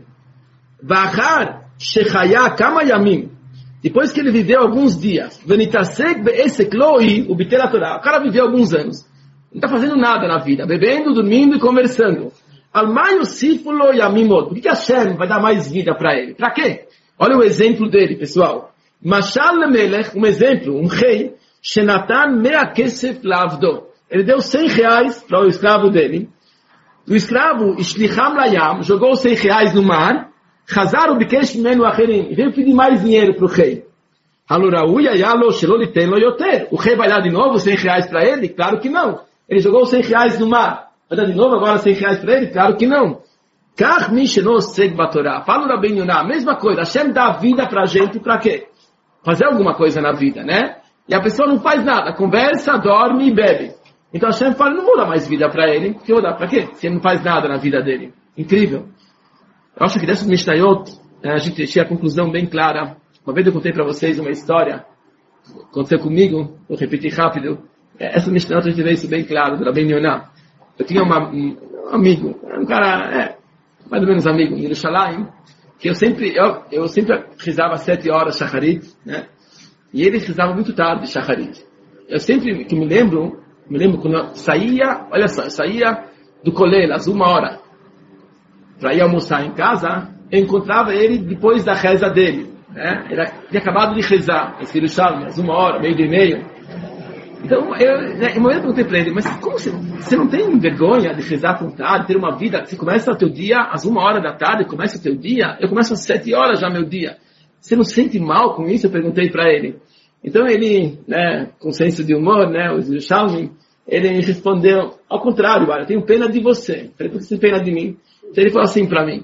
Vahar shechaya kama yamim. Depois que ele viveu alguns dias, venitasek be'esek loi ubitel Torá. O cara viveu alguns anos. Não está fazendo nada na vida, bebendo, dormindo e conversando. Almaio sifulo yamimot. Por que Hashem vai dar mais vida para ele? Para quê? Olha o exemplo dele, pessoal. Mashal lemelech, um exemplo, um rei, shenatan mea kesef lavdo. Ele deu 100 reais para o escravo dele. O escravo, ishlicham layam, jogou 100 reais no mar. Chazaru bikesh menu acherim. Veio pedir mais dinheiro para o rei. Haluraúya yalo sheloliten lo yoter. O rei vai dar de novo 100 reais para ele? Claro que não. Ele jogou 100 reais no mar. Vai dar de novo agora 100 reais para ele? Claro que não. Kach mi shenoseg batorá. Fala o Rabbeinu Yonah, mesma coisa. Hashem dá vida para a gente para quê? Fazer alguma coisa na vida, né? E a pessoa não faz nada. Conversa, dorme e bebe. Então Hashem fala, não vou dar mais vida para ele. Porque eu vou dar para quê? Se ele não faz nada na vida dele. Incrível. Eu acho que dessas Mishnayot, a gente tinha a conclusão bem clara. Uma vez eu contei para vocês uma história. Aconteceu comigo. Vou repetir rápido. Essa Mishnayot a gente vê isso bem claro. Do Rabbeinu Yonah. Eu tinha um amigo. Um cara, mais ou menos amigo, em Yerushalayim. Que eu sempre rezava 7 horas Shacharit. Né? E ele rezava muito tarde Shacharit. Eu sempre, que me lembro quando eu saía, olha só, eu saía do colégio às 1h para ir almoçar em casa, eu encontrava ele depois da reza dele. Né? Ele tinha acabado de rezar, esse Yerushalayim, às 1h, 12h30. Então, eu perguntei para ele, mas como você não tem vergonha de rezar com tarde, ter uma vida, você começa o teu dia às 1h, começa o teu dia, eu começo às 7h já meu dia. Você não se sente mal com isso? Eu perguntei para ele. Então ele, com senso de humor, o Yerushalmi, ele respondeu, ao contrário, eu tenho pena de você. Eu falei, por que você tem pena de mim? Então ele falou assim para mim,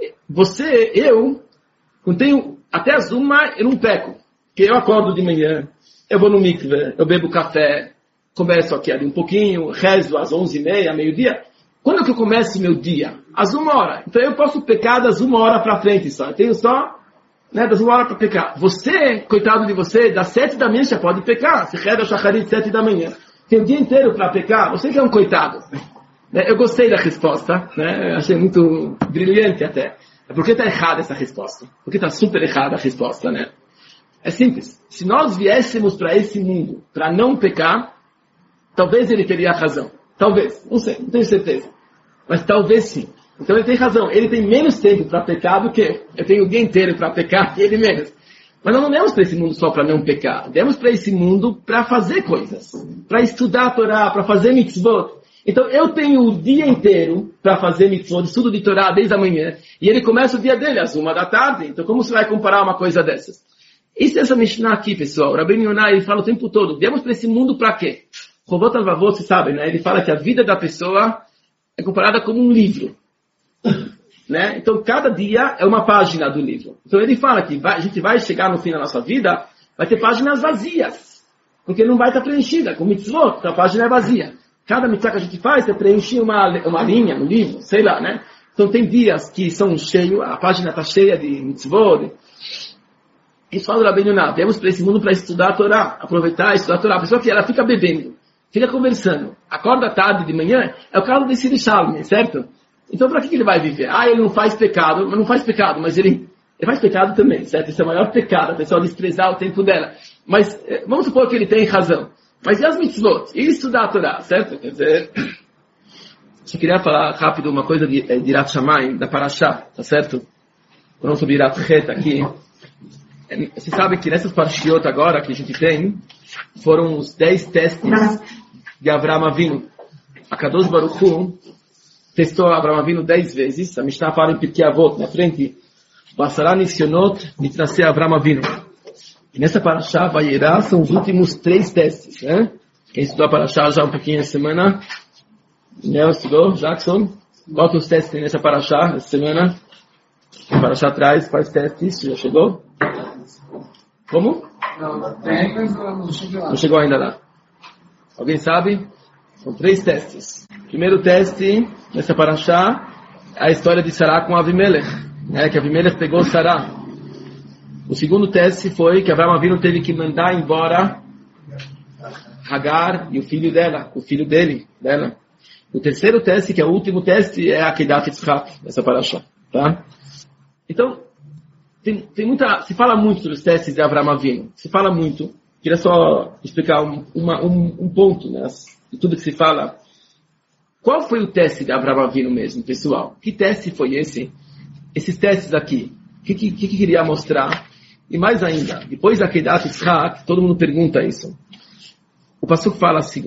não tenho, até às 1h eu não peco, porque eu acordo de manhã, eu vou no mikveh, eu bebo café, converso aqui ali um pouquinho, rezo às 11h30, meio-dia. Quando é que eu começo meu dia? Às 1h. Então eu posso pecar das 1h para frente só. Eu tenho só, das 1h para pecar. Você, coitado de você, das 7 da manhã já pode pecar. Se reza Shacharit 7 da manhã. Tem o dia inteiro para pecar. Você que é um coitado. Eu gostei da resposta. Eu achei muito brilhante até. Por que está errada essa resposta? Por que está super errada a resposta, É simples. Se nós viéssemos para esse mundo para não pecar, talvez ele teria razão. Talvez. Não sei, não tenho certeza. Mas talvez sim. Então ele tem razão. Ele tem menos tempo para pecar do que eu. Eu tenho o dia inteiro para pecar e ele menos. Mas nós não demos para esse mundo só para não pecar. Demos para esse mundo para fazer coisas. Para estudar a Torá, para fazer mitzvot. Então eu tenho o dia inteiro para fazer mitzvot, estudo de Torá desde a manhã. E ele começa o dia dele às 1h. Então como você vai comparar uma coisa dessas? Isso é essa Mishnah aqui, pessoal. O Rabbeinu Yonah, ele fala o tempo todo, viemos para esse mundo para quê? Chovot al-Vavot, vocês sabem, Ele fala que a vida da pessoa é comparada como um livro. Então, cada dia é uma página do livro. Então, ele fala que a gente vai chegar no fim da nossa vida, vai ter páginas vazias. Porque não vai estar preenchida. Com mitzvot, então a página é vazia. Cada mitzvah que a gente faz, é preencher uma linha no livro, sei lá, Então, tem dias que são cheios, a página está cheia de mitzvot. Isso fala do Rabbeinu Yonah, viemos para esse mundo para estudar a Torá, aproveitar e estudar a Torá. A pessoa que ela fica bebendo, fica conversando, acorda tarde de manhã, é o caso desse Yerushalmi, certo? Então para que ele vai viver? Ele não faz pecado, mas ele faz pecado também, certo? Esse é o maior pecado, a pessoa desprezar o tempo dela. Mas vamos supor que ele tem razão. Mas e as mitzvot? E estudar a Torá, certo? Quer dizer, eu queria falar rápido uma coisa de Yirat Shamayim, da Parashá, tá certo? Falando sobre Yirat Het aqui. Você sabe que nessas parshiot agora que a gente tem, foram os 10 testes de Avraham Avinu. A Kadosh Baruch Hu testou Avraham Avinu 10 vezes. A Mishnah fala em Pirkei Avot, na frente, Basara Nisionot Nitnaseh Avraham Avinu. E nessa parashá, Vayera, são os últimos 3 testes. Quem estudou a parashá já um pouquinho essa semana, Daniel estudou? Jackson? Qual que é os testes que tem nessa paraxá, essa semana? Paraxá atrás, quais testes? Já chegou? Como? Não, tem, mas não chegou lá. Não chegou ainda lá. Alguém sabe? São 3 testes. Primeiro teste, nessa paraxá, é a história de Sará com Avimelech. Que Avimelech pegou Sará. O segundo teste foi que Avraham Avinu teve que mandar embora Hagar e o filho dela, o filho dela. O terceiro teste, que é o último teste, é a Akedat Yitzhak, essa paraxá. Tá? Então, se fala muito sobre os testes de Avraham Avinu. Se fala muito. Queria só explicar um ponto, né, de tudo que se fala. Qual foi o teste de Avraham Avinu mesmo, pessoal? Que teste foi esse? Esses testes aqui. O que queria mostrar? E mais ainda, depois da Akedat Yitzhak, todo mundo pergunta isso. O Pasuk fala assim,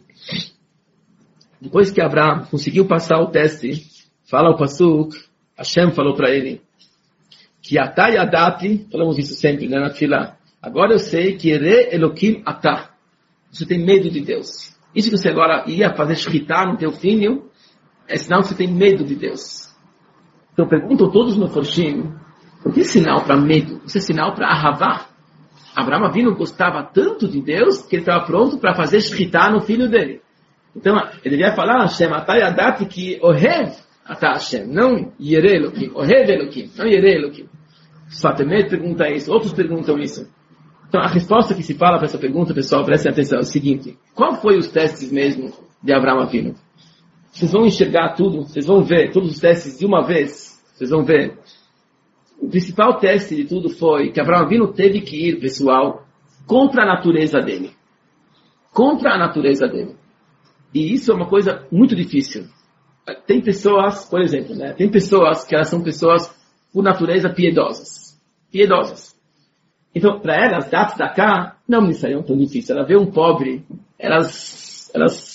depois que Avraham conseguiu passar o teste, fala o Pasuk, Hashem falou para ele, que Atá Yadati, falamos isso sempre, né, na Tfilah, agora eu sei que Ere Elokim Atá, você tem medo de Deus. Isso que você agora ia fazer shritá no teu filho, é sinal que você tem medo de Deus. Então perguntam todos no Forshim, por que sinal para medo? Isso é sinal para ahavá. Avraham Avinu gostava tanto de Deus que ele estava pronto para fazer shritá no filho dele. Então ele devia falar, Hashem, Atá Yadati ki Ohev Atá Hashem, não Yere Elokim, Ohev Elokim, não Yere Elokim. Sfatemet pergunta isso, outros perguntam isso. Então a resposta que se fala para essa pergunta, pessoal, prestem atenção, é o seguinte, qual foi os testes mesmo de Avraham Avinu? Vocês vão enxergar tudo, vocês vão ver todos os testes de uma vez, vocês vão ver. O principal teste de tudo foi que Avraham Avinu teve que ir, pessoal, contra a natureza dele. Contra a natureza dele. E isso é uma coisa muito difícil. Tem pessoas, por exemplo, né? Tem pessoas que elas são pessoas por natureza piedosas. Piedosas. Então, para elas, dar tzedakah não me saiu tão difícil. Ela vê um pobre, elas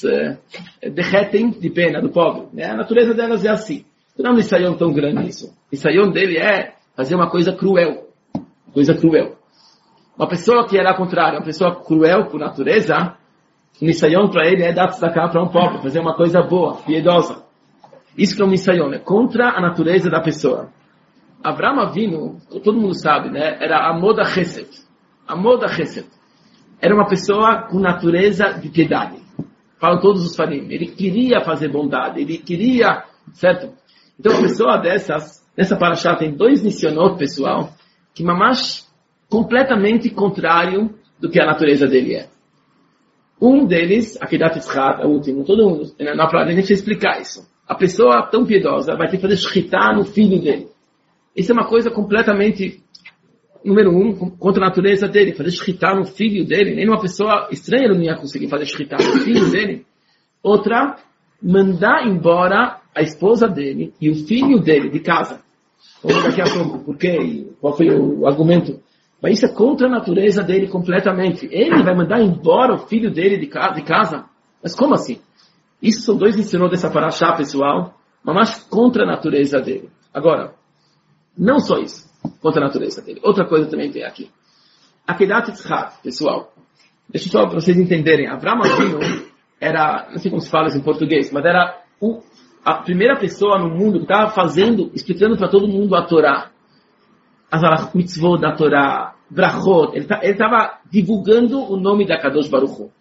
derretem de pena do pobre. Né? A natureza delas é assim. Não me saiu tão grande isso. O saiu dele é fazer uma coisa cruel. Coisa cruel. Uma pessoa que era ao contrário, uma pessoa cruel por natureza, o nisayon para ele é dar tzedakah para um pobre, fazer uma coisa boa, piedosa. Isso que é um nisayon, é contra a natureza da pessoa. Avraham Avinu, todo mundo sabe, né? Era Amod HaChesed. Amod HaChesed. Era uma pessoa com natureza de piedade. Falam todos os farim. Ele queria fazer bondade, ele queria, certo? Então, uma pessoa nessa paraxá tem 2 nisionot, pessoal, que mamash completamente contrário do que a natureza dele é. Um deles, Akedat Yitzhak, é o último, todo mundo, na palavra a gente vai explicar isso. A pessoa tão piedosa vai ter que fazer shritá no filho dele. Isso é uma coisa completamente, número 1, contra a natureza dele, fazer shritá no filho dele. Nem uma pessoa estranha não ia conseguir fazer shritá no filho dele. Outra, mandar embora a esposa dele e o filho dele de casa. Vamos daqui a pouco, por quê? Qual foi o argumento? Mas isso é contra a natureza dele completamente. Ele vai mandar embora o filho dele de casa? Mas como assim? Isso são 2 ensinos dessa paraxá, pessoal, mas contra a natureza dele. Agora, não só isso, contra a natureza dele. Outra coisa também tem aqui. Akedat Yitzhak, pessoal. Deixa só para vocês entenderem. Avraham Avinu era, não sei como se fala isso em português, mas era a primeira pessoa no mundo que estava explicando para todo mundo a Torá. As mitzvot da Torá, brachot. Ele estava divulgando o nome da Kadosh Baruch Hu.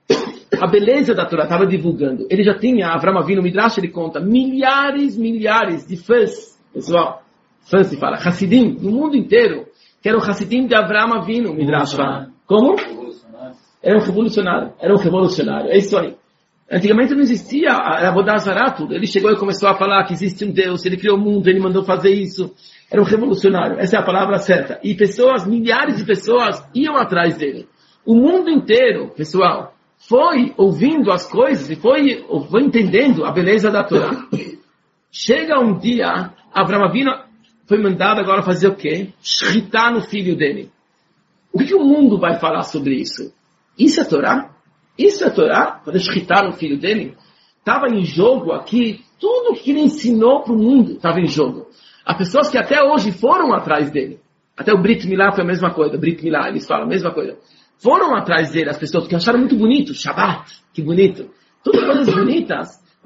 A beleza da Torá estava divulgando. Ele já tinha, Avraham Avinu, Midrash, ele conta, milhares de fãs, pessoal. Fãs se fala, Hassidim, no mundo inteiro, que eram Hassidim de Avraham Avinu, Midrash fala. Como? Era um revolucionário, é isso aí. Antigamente não existia a Avodah Zará, tudo. Ele chegou e começou a falar que existe um Deus, ele criou o mundo, ele mandou fazer isso. Era um revolucionário, essa é a palavra certa. E milhares de pessoas iam atrás dele. O mundo inteiro, pessoal, foi ouvindo as coisas e foi entendendo a beleza da Torá. Chega um dia, Avraham Avinu foi mandado agora fazer o quê? Shritá no filho dele. O que o mundo vai falar sobre isso? Isso é Torá? Isso é Torá? Fazer shritá no filho dele? Estava em jogo aqui, tudo que ele ensinou para o mundo estava em jogo. As pessoas que até hoje foram atrás dele. Até o Brit Milá foi a mesma coisa. Brit Milá, eles falam a mesma coisa. Foram atrás dele as pessoas que acharam muito bonito. Shabbat, que bonito. Tudo coisas bonitas.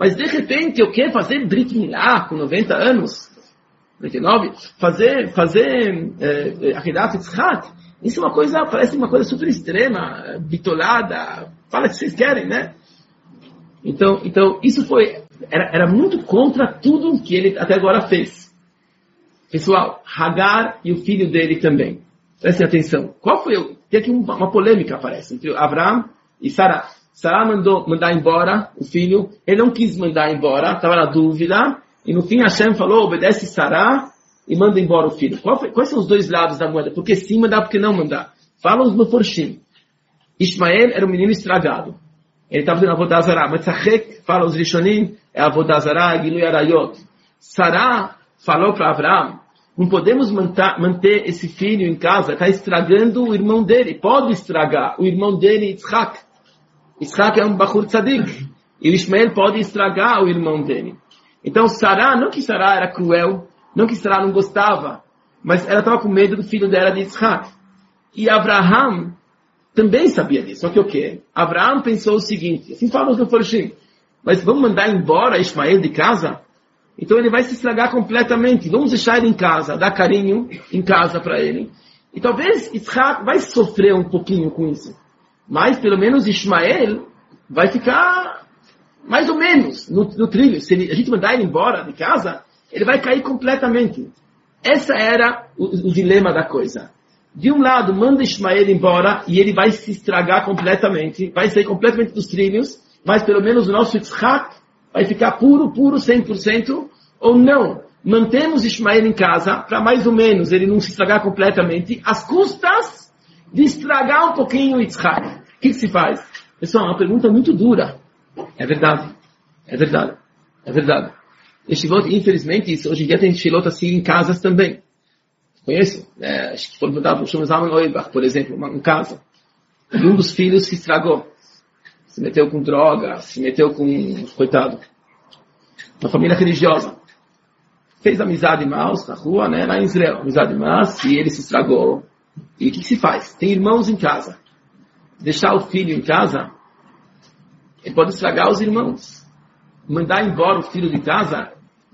Mas de repente eu quero fazer Brit Milá com 90 anos, 99, fazer Akedat Yitzhak. Isso é uma coisa, parece uma coisa super extrema, bitolada, fala o que vocês querem, né? Então isso era muito contra tudo que ele até agora fez. Pessoal, Hagar e o filho dele também. Prestem atenção. Tem aqui uma polêmica, parece, entre Abraham e Sarah. Sarah mandou mandar embora o filho, ele não quis mandar embora, estava na dúvida, e no fim Hashem falou, obedece Sarah e manda embora o filho. Quais são os dois lados da moeda? Porque sim mandar, porque não mandar? Falam os Meforshim. Ismael era um menino estragado. Ele estava fazendo Avodah Zarah. Metzachek, fala os Rishonim, é Avodah Zarah, Gilui Arayot. Sarah falou para Abraham, não podemos manter esse filho em casa, está estragando o irmão dele. Pode estragar o irmão dele, Yitzhak. Yitzhak é um Bachur Tzadik. E o Ismael pode estragar o irmão dele. Então Sarah, não que Sarah era cruel, não que Sarah não gostava, mas ela estava com medo do filho dela de Yitzhak. E Abraham também sabia disso. Só que o quê? Abraham pensou o seguinte, assim falam os Meforshim, mas vamos mandar embora Ismael de casa? Então ele vai se estragar completamente. Vamos deixar ele em casa, dar carinho em casa para ele. E talvez Yitzhak vai sofrer um pouquinho com isso. Mas pelo menos Ismael vai ficar mais ou menos no trilho. Se a gente mandar ele embora de casa, ele vai cair completamente. Essa era o dilema da coisa. De um lado, manda Ismael embora e ele vai se estragar completamente. Vai sair completamente dos trilhos. Mas pelo menos o nosso Yitzhak vai ficar puro, 100%, ou não. Mantemos Ismael em casa, para mais ou menos ele não se estragar completamente, às custas de estragar um pouquinho o Yitzhak. O que se faz? Pessoal, é uma pergunta muito dura. É verdade. Yeshivot, infelizmente, hoje em dia tem yeshivot assim em casas também. Conheço? Acho que foi mudado por Shlomo Zalman Auerbach, por exemplo, um caso. E um dos filhos se estragou. Se meteu com droga, se meteu com... Coitado. Uma família religiosa. Fez amizade maus na rua, né? Lá em Israel. Amizade maus, e ele se estragou. E o que se faz? Tem irmãos em casa. Deixar o filho em casa, ele pode estragar os irmãos. Mandar embora o filho de casa.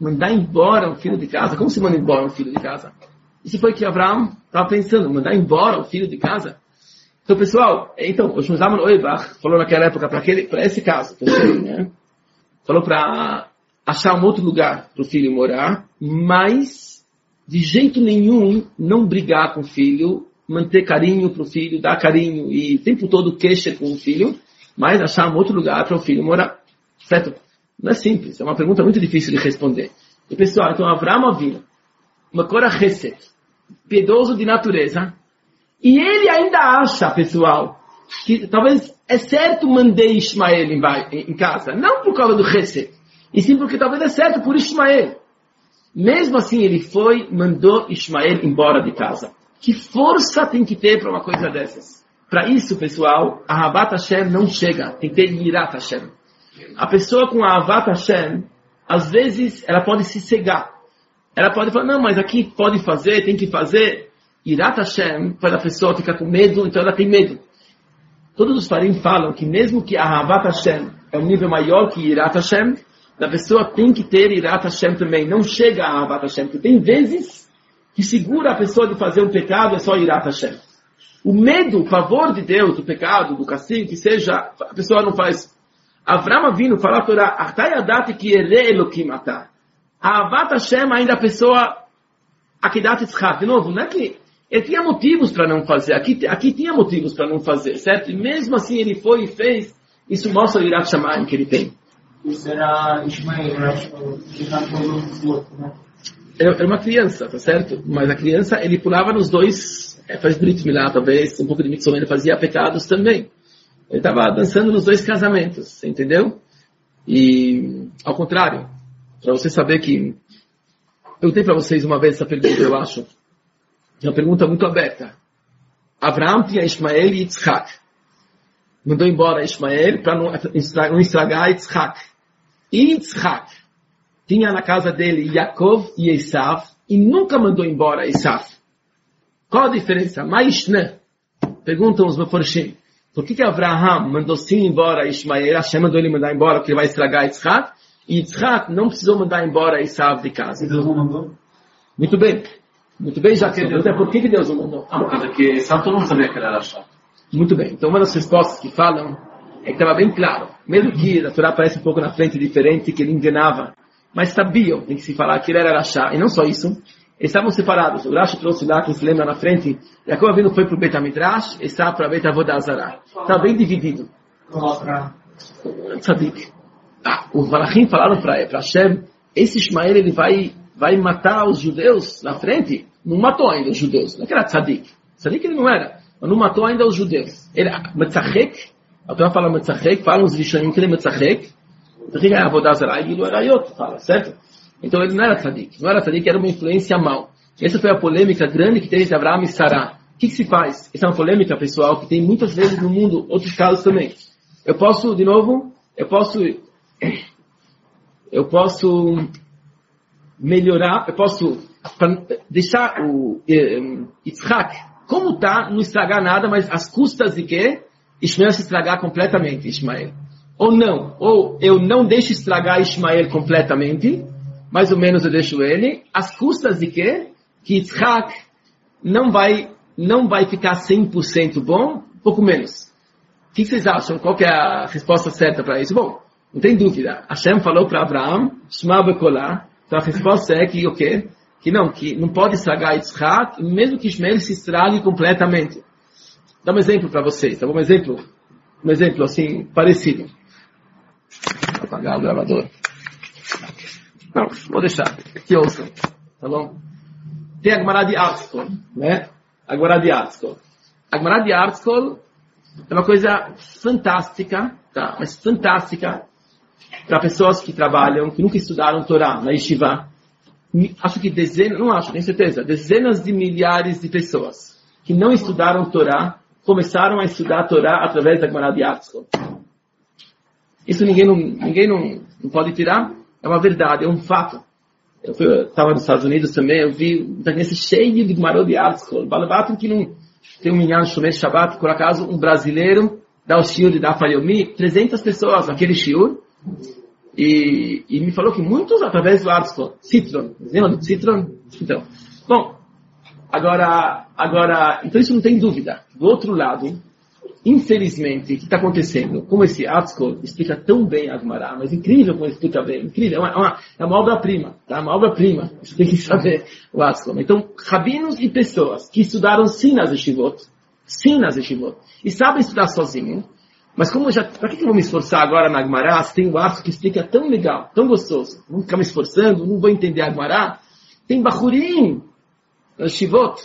Como se manda embora um filho de casa? Isso foi o que Abraham estava pensando. Mandar embora o filho de casa. Então, pessoal, o Shlomo Zalman Auerbach falou naquela época, para esse caso, né? Falou para achar um outro lugar para o filho morar, mas de jeito nenhum não brigar com o filho, manter carinho para o filho, dar carinho e o tempo todo queixa com o filho, mas achar um outro lugar para o filho morar. Certo? Não é simples, é uma pergunta muito difícil de responder. E pessoal, então Abraham Avinu, uma cora Chesed, piedoso de natureza, e ele ainda acha, pessoal, que talvez é certo mandei Ismael em casa. Não por causa do Chesed, e sim porque talvez é certo por Ismael. Mesmo assim, ele mandou Ismael embora de casa. Que força tem que ter para uma coisa dessas? Para isso, pessoal, a Ahavat Hashem não chega. Tem que ter Yirat Hashem. A pessoa com a Ahavat Hashem, às vezes, ela pode se cegar. Ela pode falar, não, mas aqui pode fazer, tem que fazer. Yirat Hashem faz a pessoa ficar com medo, então ela tem medo. Todos os farim falam que mesmo que a Ahavat Hashem é um nível maior que Yirat Hashem, a pessoa tem que ter Yirat Hashem também. Não chega a Ahavat Hashem, porque tem vezes que segura a pessoa de fazer um pecado é só Yirat Hashem. O medo, o pavor de Deus, do pecado, do castigo, que seja, a pessoa não faz. Avraham Avinu fala a Torá, Achtai Adati ki ere Elokim ata. Ahavat Hashem ainda a pessoa Akedat Yitzhak. De novo, não é que ele tinha motivos para não fazer. Aqui tinha motivos para não fazer, certo? E mesmo assim ele foi e fez. Isso mostra o Yirat Shamayim que ele tem. Isso era Ismael, que está todo morto, né? Era uma criança, tá certo? Mas a criança, ele pulava nos dois, faz Brit Milá, talvez, um pouco de Mitzvah, ele fazia pecados também. Ele estava dançando nos dois casamentos, você entendeu? E, ao contrário, para você saber que... Eu tenho para vocês uma vez essa pergunta, eu acho. É uma pergunta muito aberta. Abraham tinha Ismael e Yitzhak. Mandou embora Ismael para não estragar Yitzhak. E Yitzhak tinha na casa dele Yaakov e Esav e nunca mandou embora Esav. Qual a diferença? Maishne. Perguntam os Meforshim. Por que Abraham mandou sim embora Ismael? Hashem mandou ele mandar embora porque ele vai estragar Yitzhak. E Yitzhak não precisou mandar embora Esav de casa. E Deus não mandou? Muito bem, já que Deus... Por que Deus não mandou? Por causa que Esav todo mundo sabia que ele era chato. Muito bem, então uma das respostas que falam é que estava bem claro. Mesmo que a Torá aparece um pouco na frente diferente, que ele enganava, mas sabiam, tem que se falar, que ele era Rashá. E não só isso, eles estavam separados. O Rashi trouxe lá, quem se lembra na frente, Yaakov Avinu foi para o Beit HaMidrash, Esav para o Beit Avodah Zarah. Estava bem dividido. Tzadik. Os Malachim falaram para Hashem, esse Ishmael ele vai matar os judeus na frente. Não matou ainda os judeus. Não era Tzadik. Tzadik ele não era. Mas não matou ainda os judeus. Ele, Metzachek, a Torá fala Metzachek, falam os Rishonim que ele é Metzachek. Metzachek é Avodah Zarah e Gilu Arayot, fala, certo? Então ele não era Tzadik. Não era Tzadik, era uma influência mal. Essa foi a polêmica grande que teve entre Abraham e Sará. O que se faz? Essa é uma polêmica, pessoal, que tem muitas vezes no mundo, outros casos também. Eu posso melhorar, eu posso deixar o Yitzhak como está, não estragar nada, mas às custas de quê? Ishmael se estragar completamente, Ishmael. Ou não, ou eu não deixo estragar Ishmael completamente, mais ou menos eu deixo ele, às custas de quê? Que Yitzhak não vai ficar 100% bom, pouco menos. O que vocês acham? Qual que é a resposta certa para isso? Bom, não tem dúvida. Hashem falou para Abraham, Shema Bekolá, então a resposta é que o quê? Que não pode estragar Yitzhak, mesmo que Ishmael se estrague completamente. Vou dar um exemplo para vocês, tá bom? Um exemplo assim, parecido. Vou apagar o gravador. Não, vou deixar, que ouçam, tá bom? Tem a Gemara de Artskol, né? A Gemara de Artskol. A Gemara de Artskol é uma coisa fantástica, tá? Mas fantástica para pessoas que trabalham, que nunca estudaram Torá na Yeshiva. Acho que tenho certeza, dezenas de milhares de pessoas que não estudaram Torá, começaram a estudar Torá através da Gemara de Artskol. Isso ninguém não pode tirar, é uma verdade, é um fato. Eu estava nos Estados Unidos também, eu vi uma criança cheia de Gemara de Artskol, Balabatim que não tem um minyan Shomer Shabbat, por acaso um brasileiro dá o shiur de Daf Yomi, 300 pessoas naquele shiur, e me falou que muitos através do Artskol, Citron, lembra do Citron? Então, bom, agora, então isso não tem dúvida. Do outro lado, infelizmente, o que está acontecendo? Como esse Artskol explica tão bem a Gemara, mas incrível como ele explica bem, incrível, é uma obra-prima, tá? Uma obra-prima, você tem que saber o Artskol. Então, rabinos e pessoas que estudaram sim nas yeshivot, e sabem estudar sozinho, mas para que eu vou me esforçar agora na Gemara, se tem o Artskol que explica tão legal, tão gostoso, não ficar me esforçando, não vou entender a Gemara, tem Bachurim, yeshivot,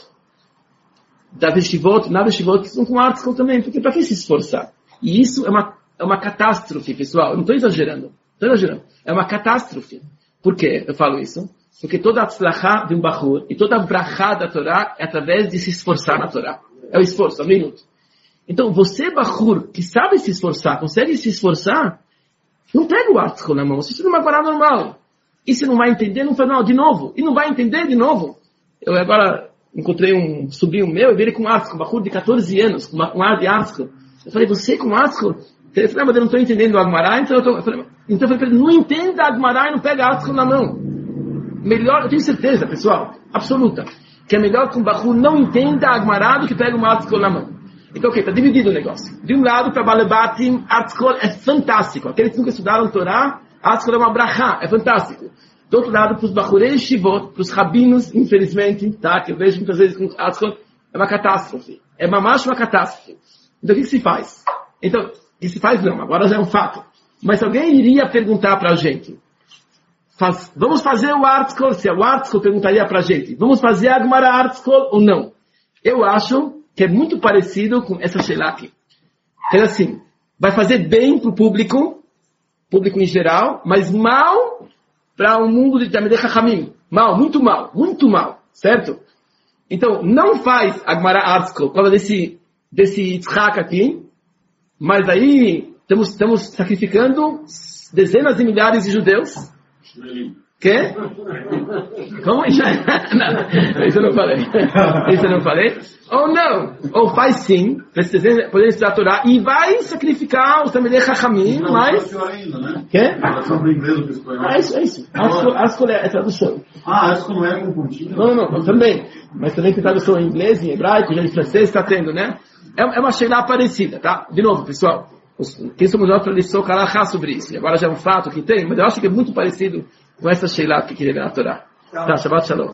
na yeshivot que estão com Artskol também, porque para que se esforçar? E isso é uma catástrofe, pessoal, eu não estou exagerando, é uma catástrofe. Por que eu falo isso? Porque toda a tzlachá de um bachur e toda a brachá da Torá é através de se esforçar na Torá. É o esforço, é um minuto. Então, você, bachur, que sabe se esforçar, consegue se esforçar, não pega o Artskol na mão, você estuda uma Gemara normal. E se não vai entender, não faz não, de novo. E não vai entender de novo. Eu agora encontrei um sobrinho meu, eu vi ele com Artskol, um bachur de 14 anos, com um ar de Artskol. Eu falei, você com Artskol? Ele falou, mas eu não estou entendendo a Gemara, então eu falei para ele, não entenda a Gemara e não pega Artskol na mão. Melhor, eu tenho certeza, pessoal, absoluta, que é melhor que um bachur não entenda a Gemara do que pega um Artskol na mão. Então, ok, está dividido o negócio. De um lado, para Balebatim, Artskol é fantástico. Aqueles que nunca estudaram Torá, Artskol é uma brachá, é fantástico. Do outro lado, para os bachurei shivot, para os rabinos, infelizmente, tá, que eu vejo muitas vezes com Artskol, é uma catástrofe. É uma catástrofe. Então, o que se faz? Então, o que se faz não, agora já é um fato. Mas alguém iria perguntar para a gente, vamos fazer o Artskol, se o Artskol perguntaria para a gente, vamos fazer a Gemara Artskol ou não? Eu acho que é muito parecido com essa Sheila aqui. É assim, vai fazer bem para o público em geral, mas mal para o mundo de Talmidei Chachamim. Mal, muito mal, certo? Então, não faz a Gemara Artskol por causa desse Yitzhak aqui, mas aí estamos sacrificando dezenas de milhares de judeus, Que? Como? Não, isso eu não falei. Isso eu não falei. Ou não. Ou faz sim, poder estudar a Torá, e vai sacrificar o Talmidei Chachamim, mas... Que? É isso. Ascol é tradução. Ascol não é com pontinho? Não, também. Mas também tem tradução em inglês, em hebraico, em francês, está tendo, né? É uma sheilá parecida, tá? De novo, pessoal, quem somos nós para discutir sobre isso? Agora já é um fato que tem, mas eu acho que é muito parecido com essa sheilá que queria na Torá. Tá, Shabbat Shalom.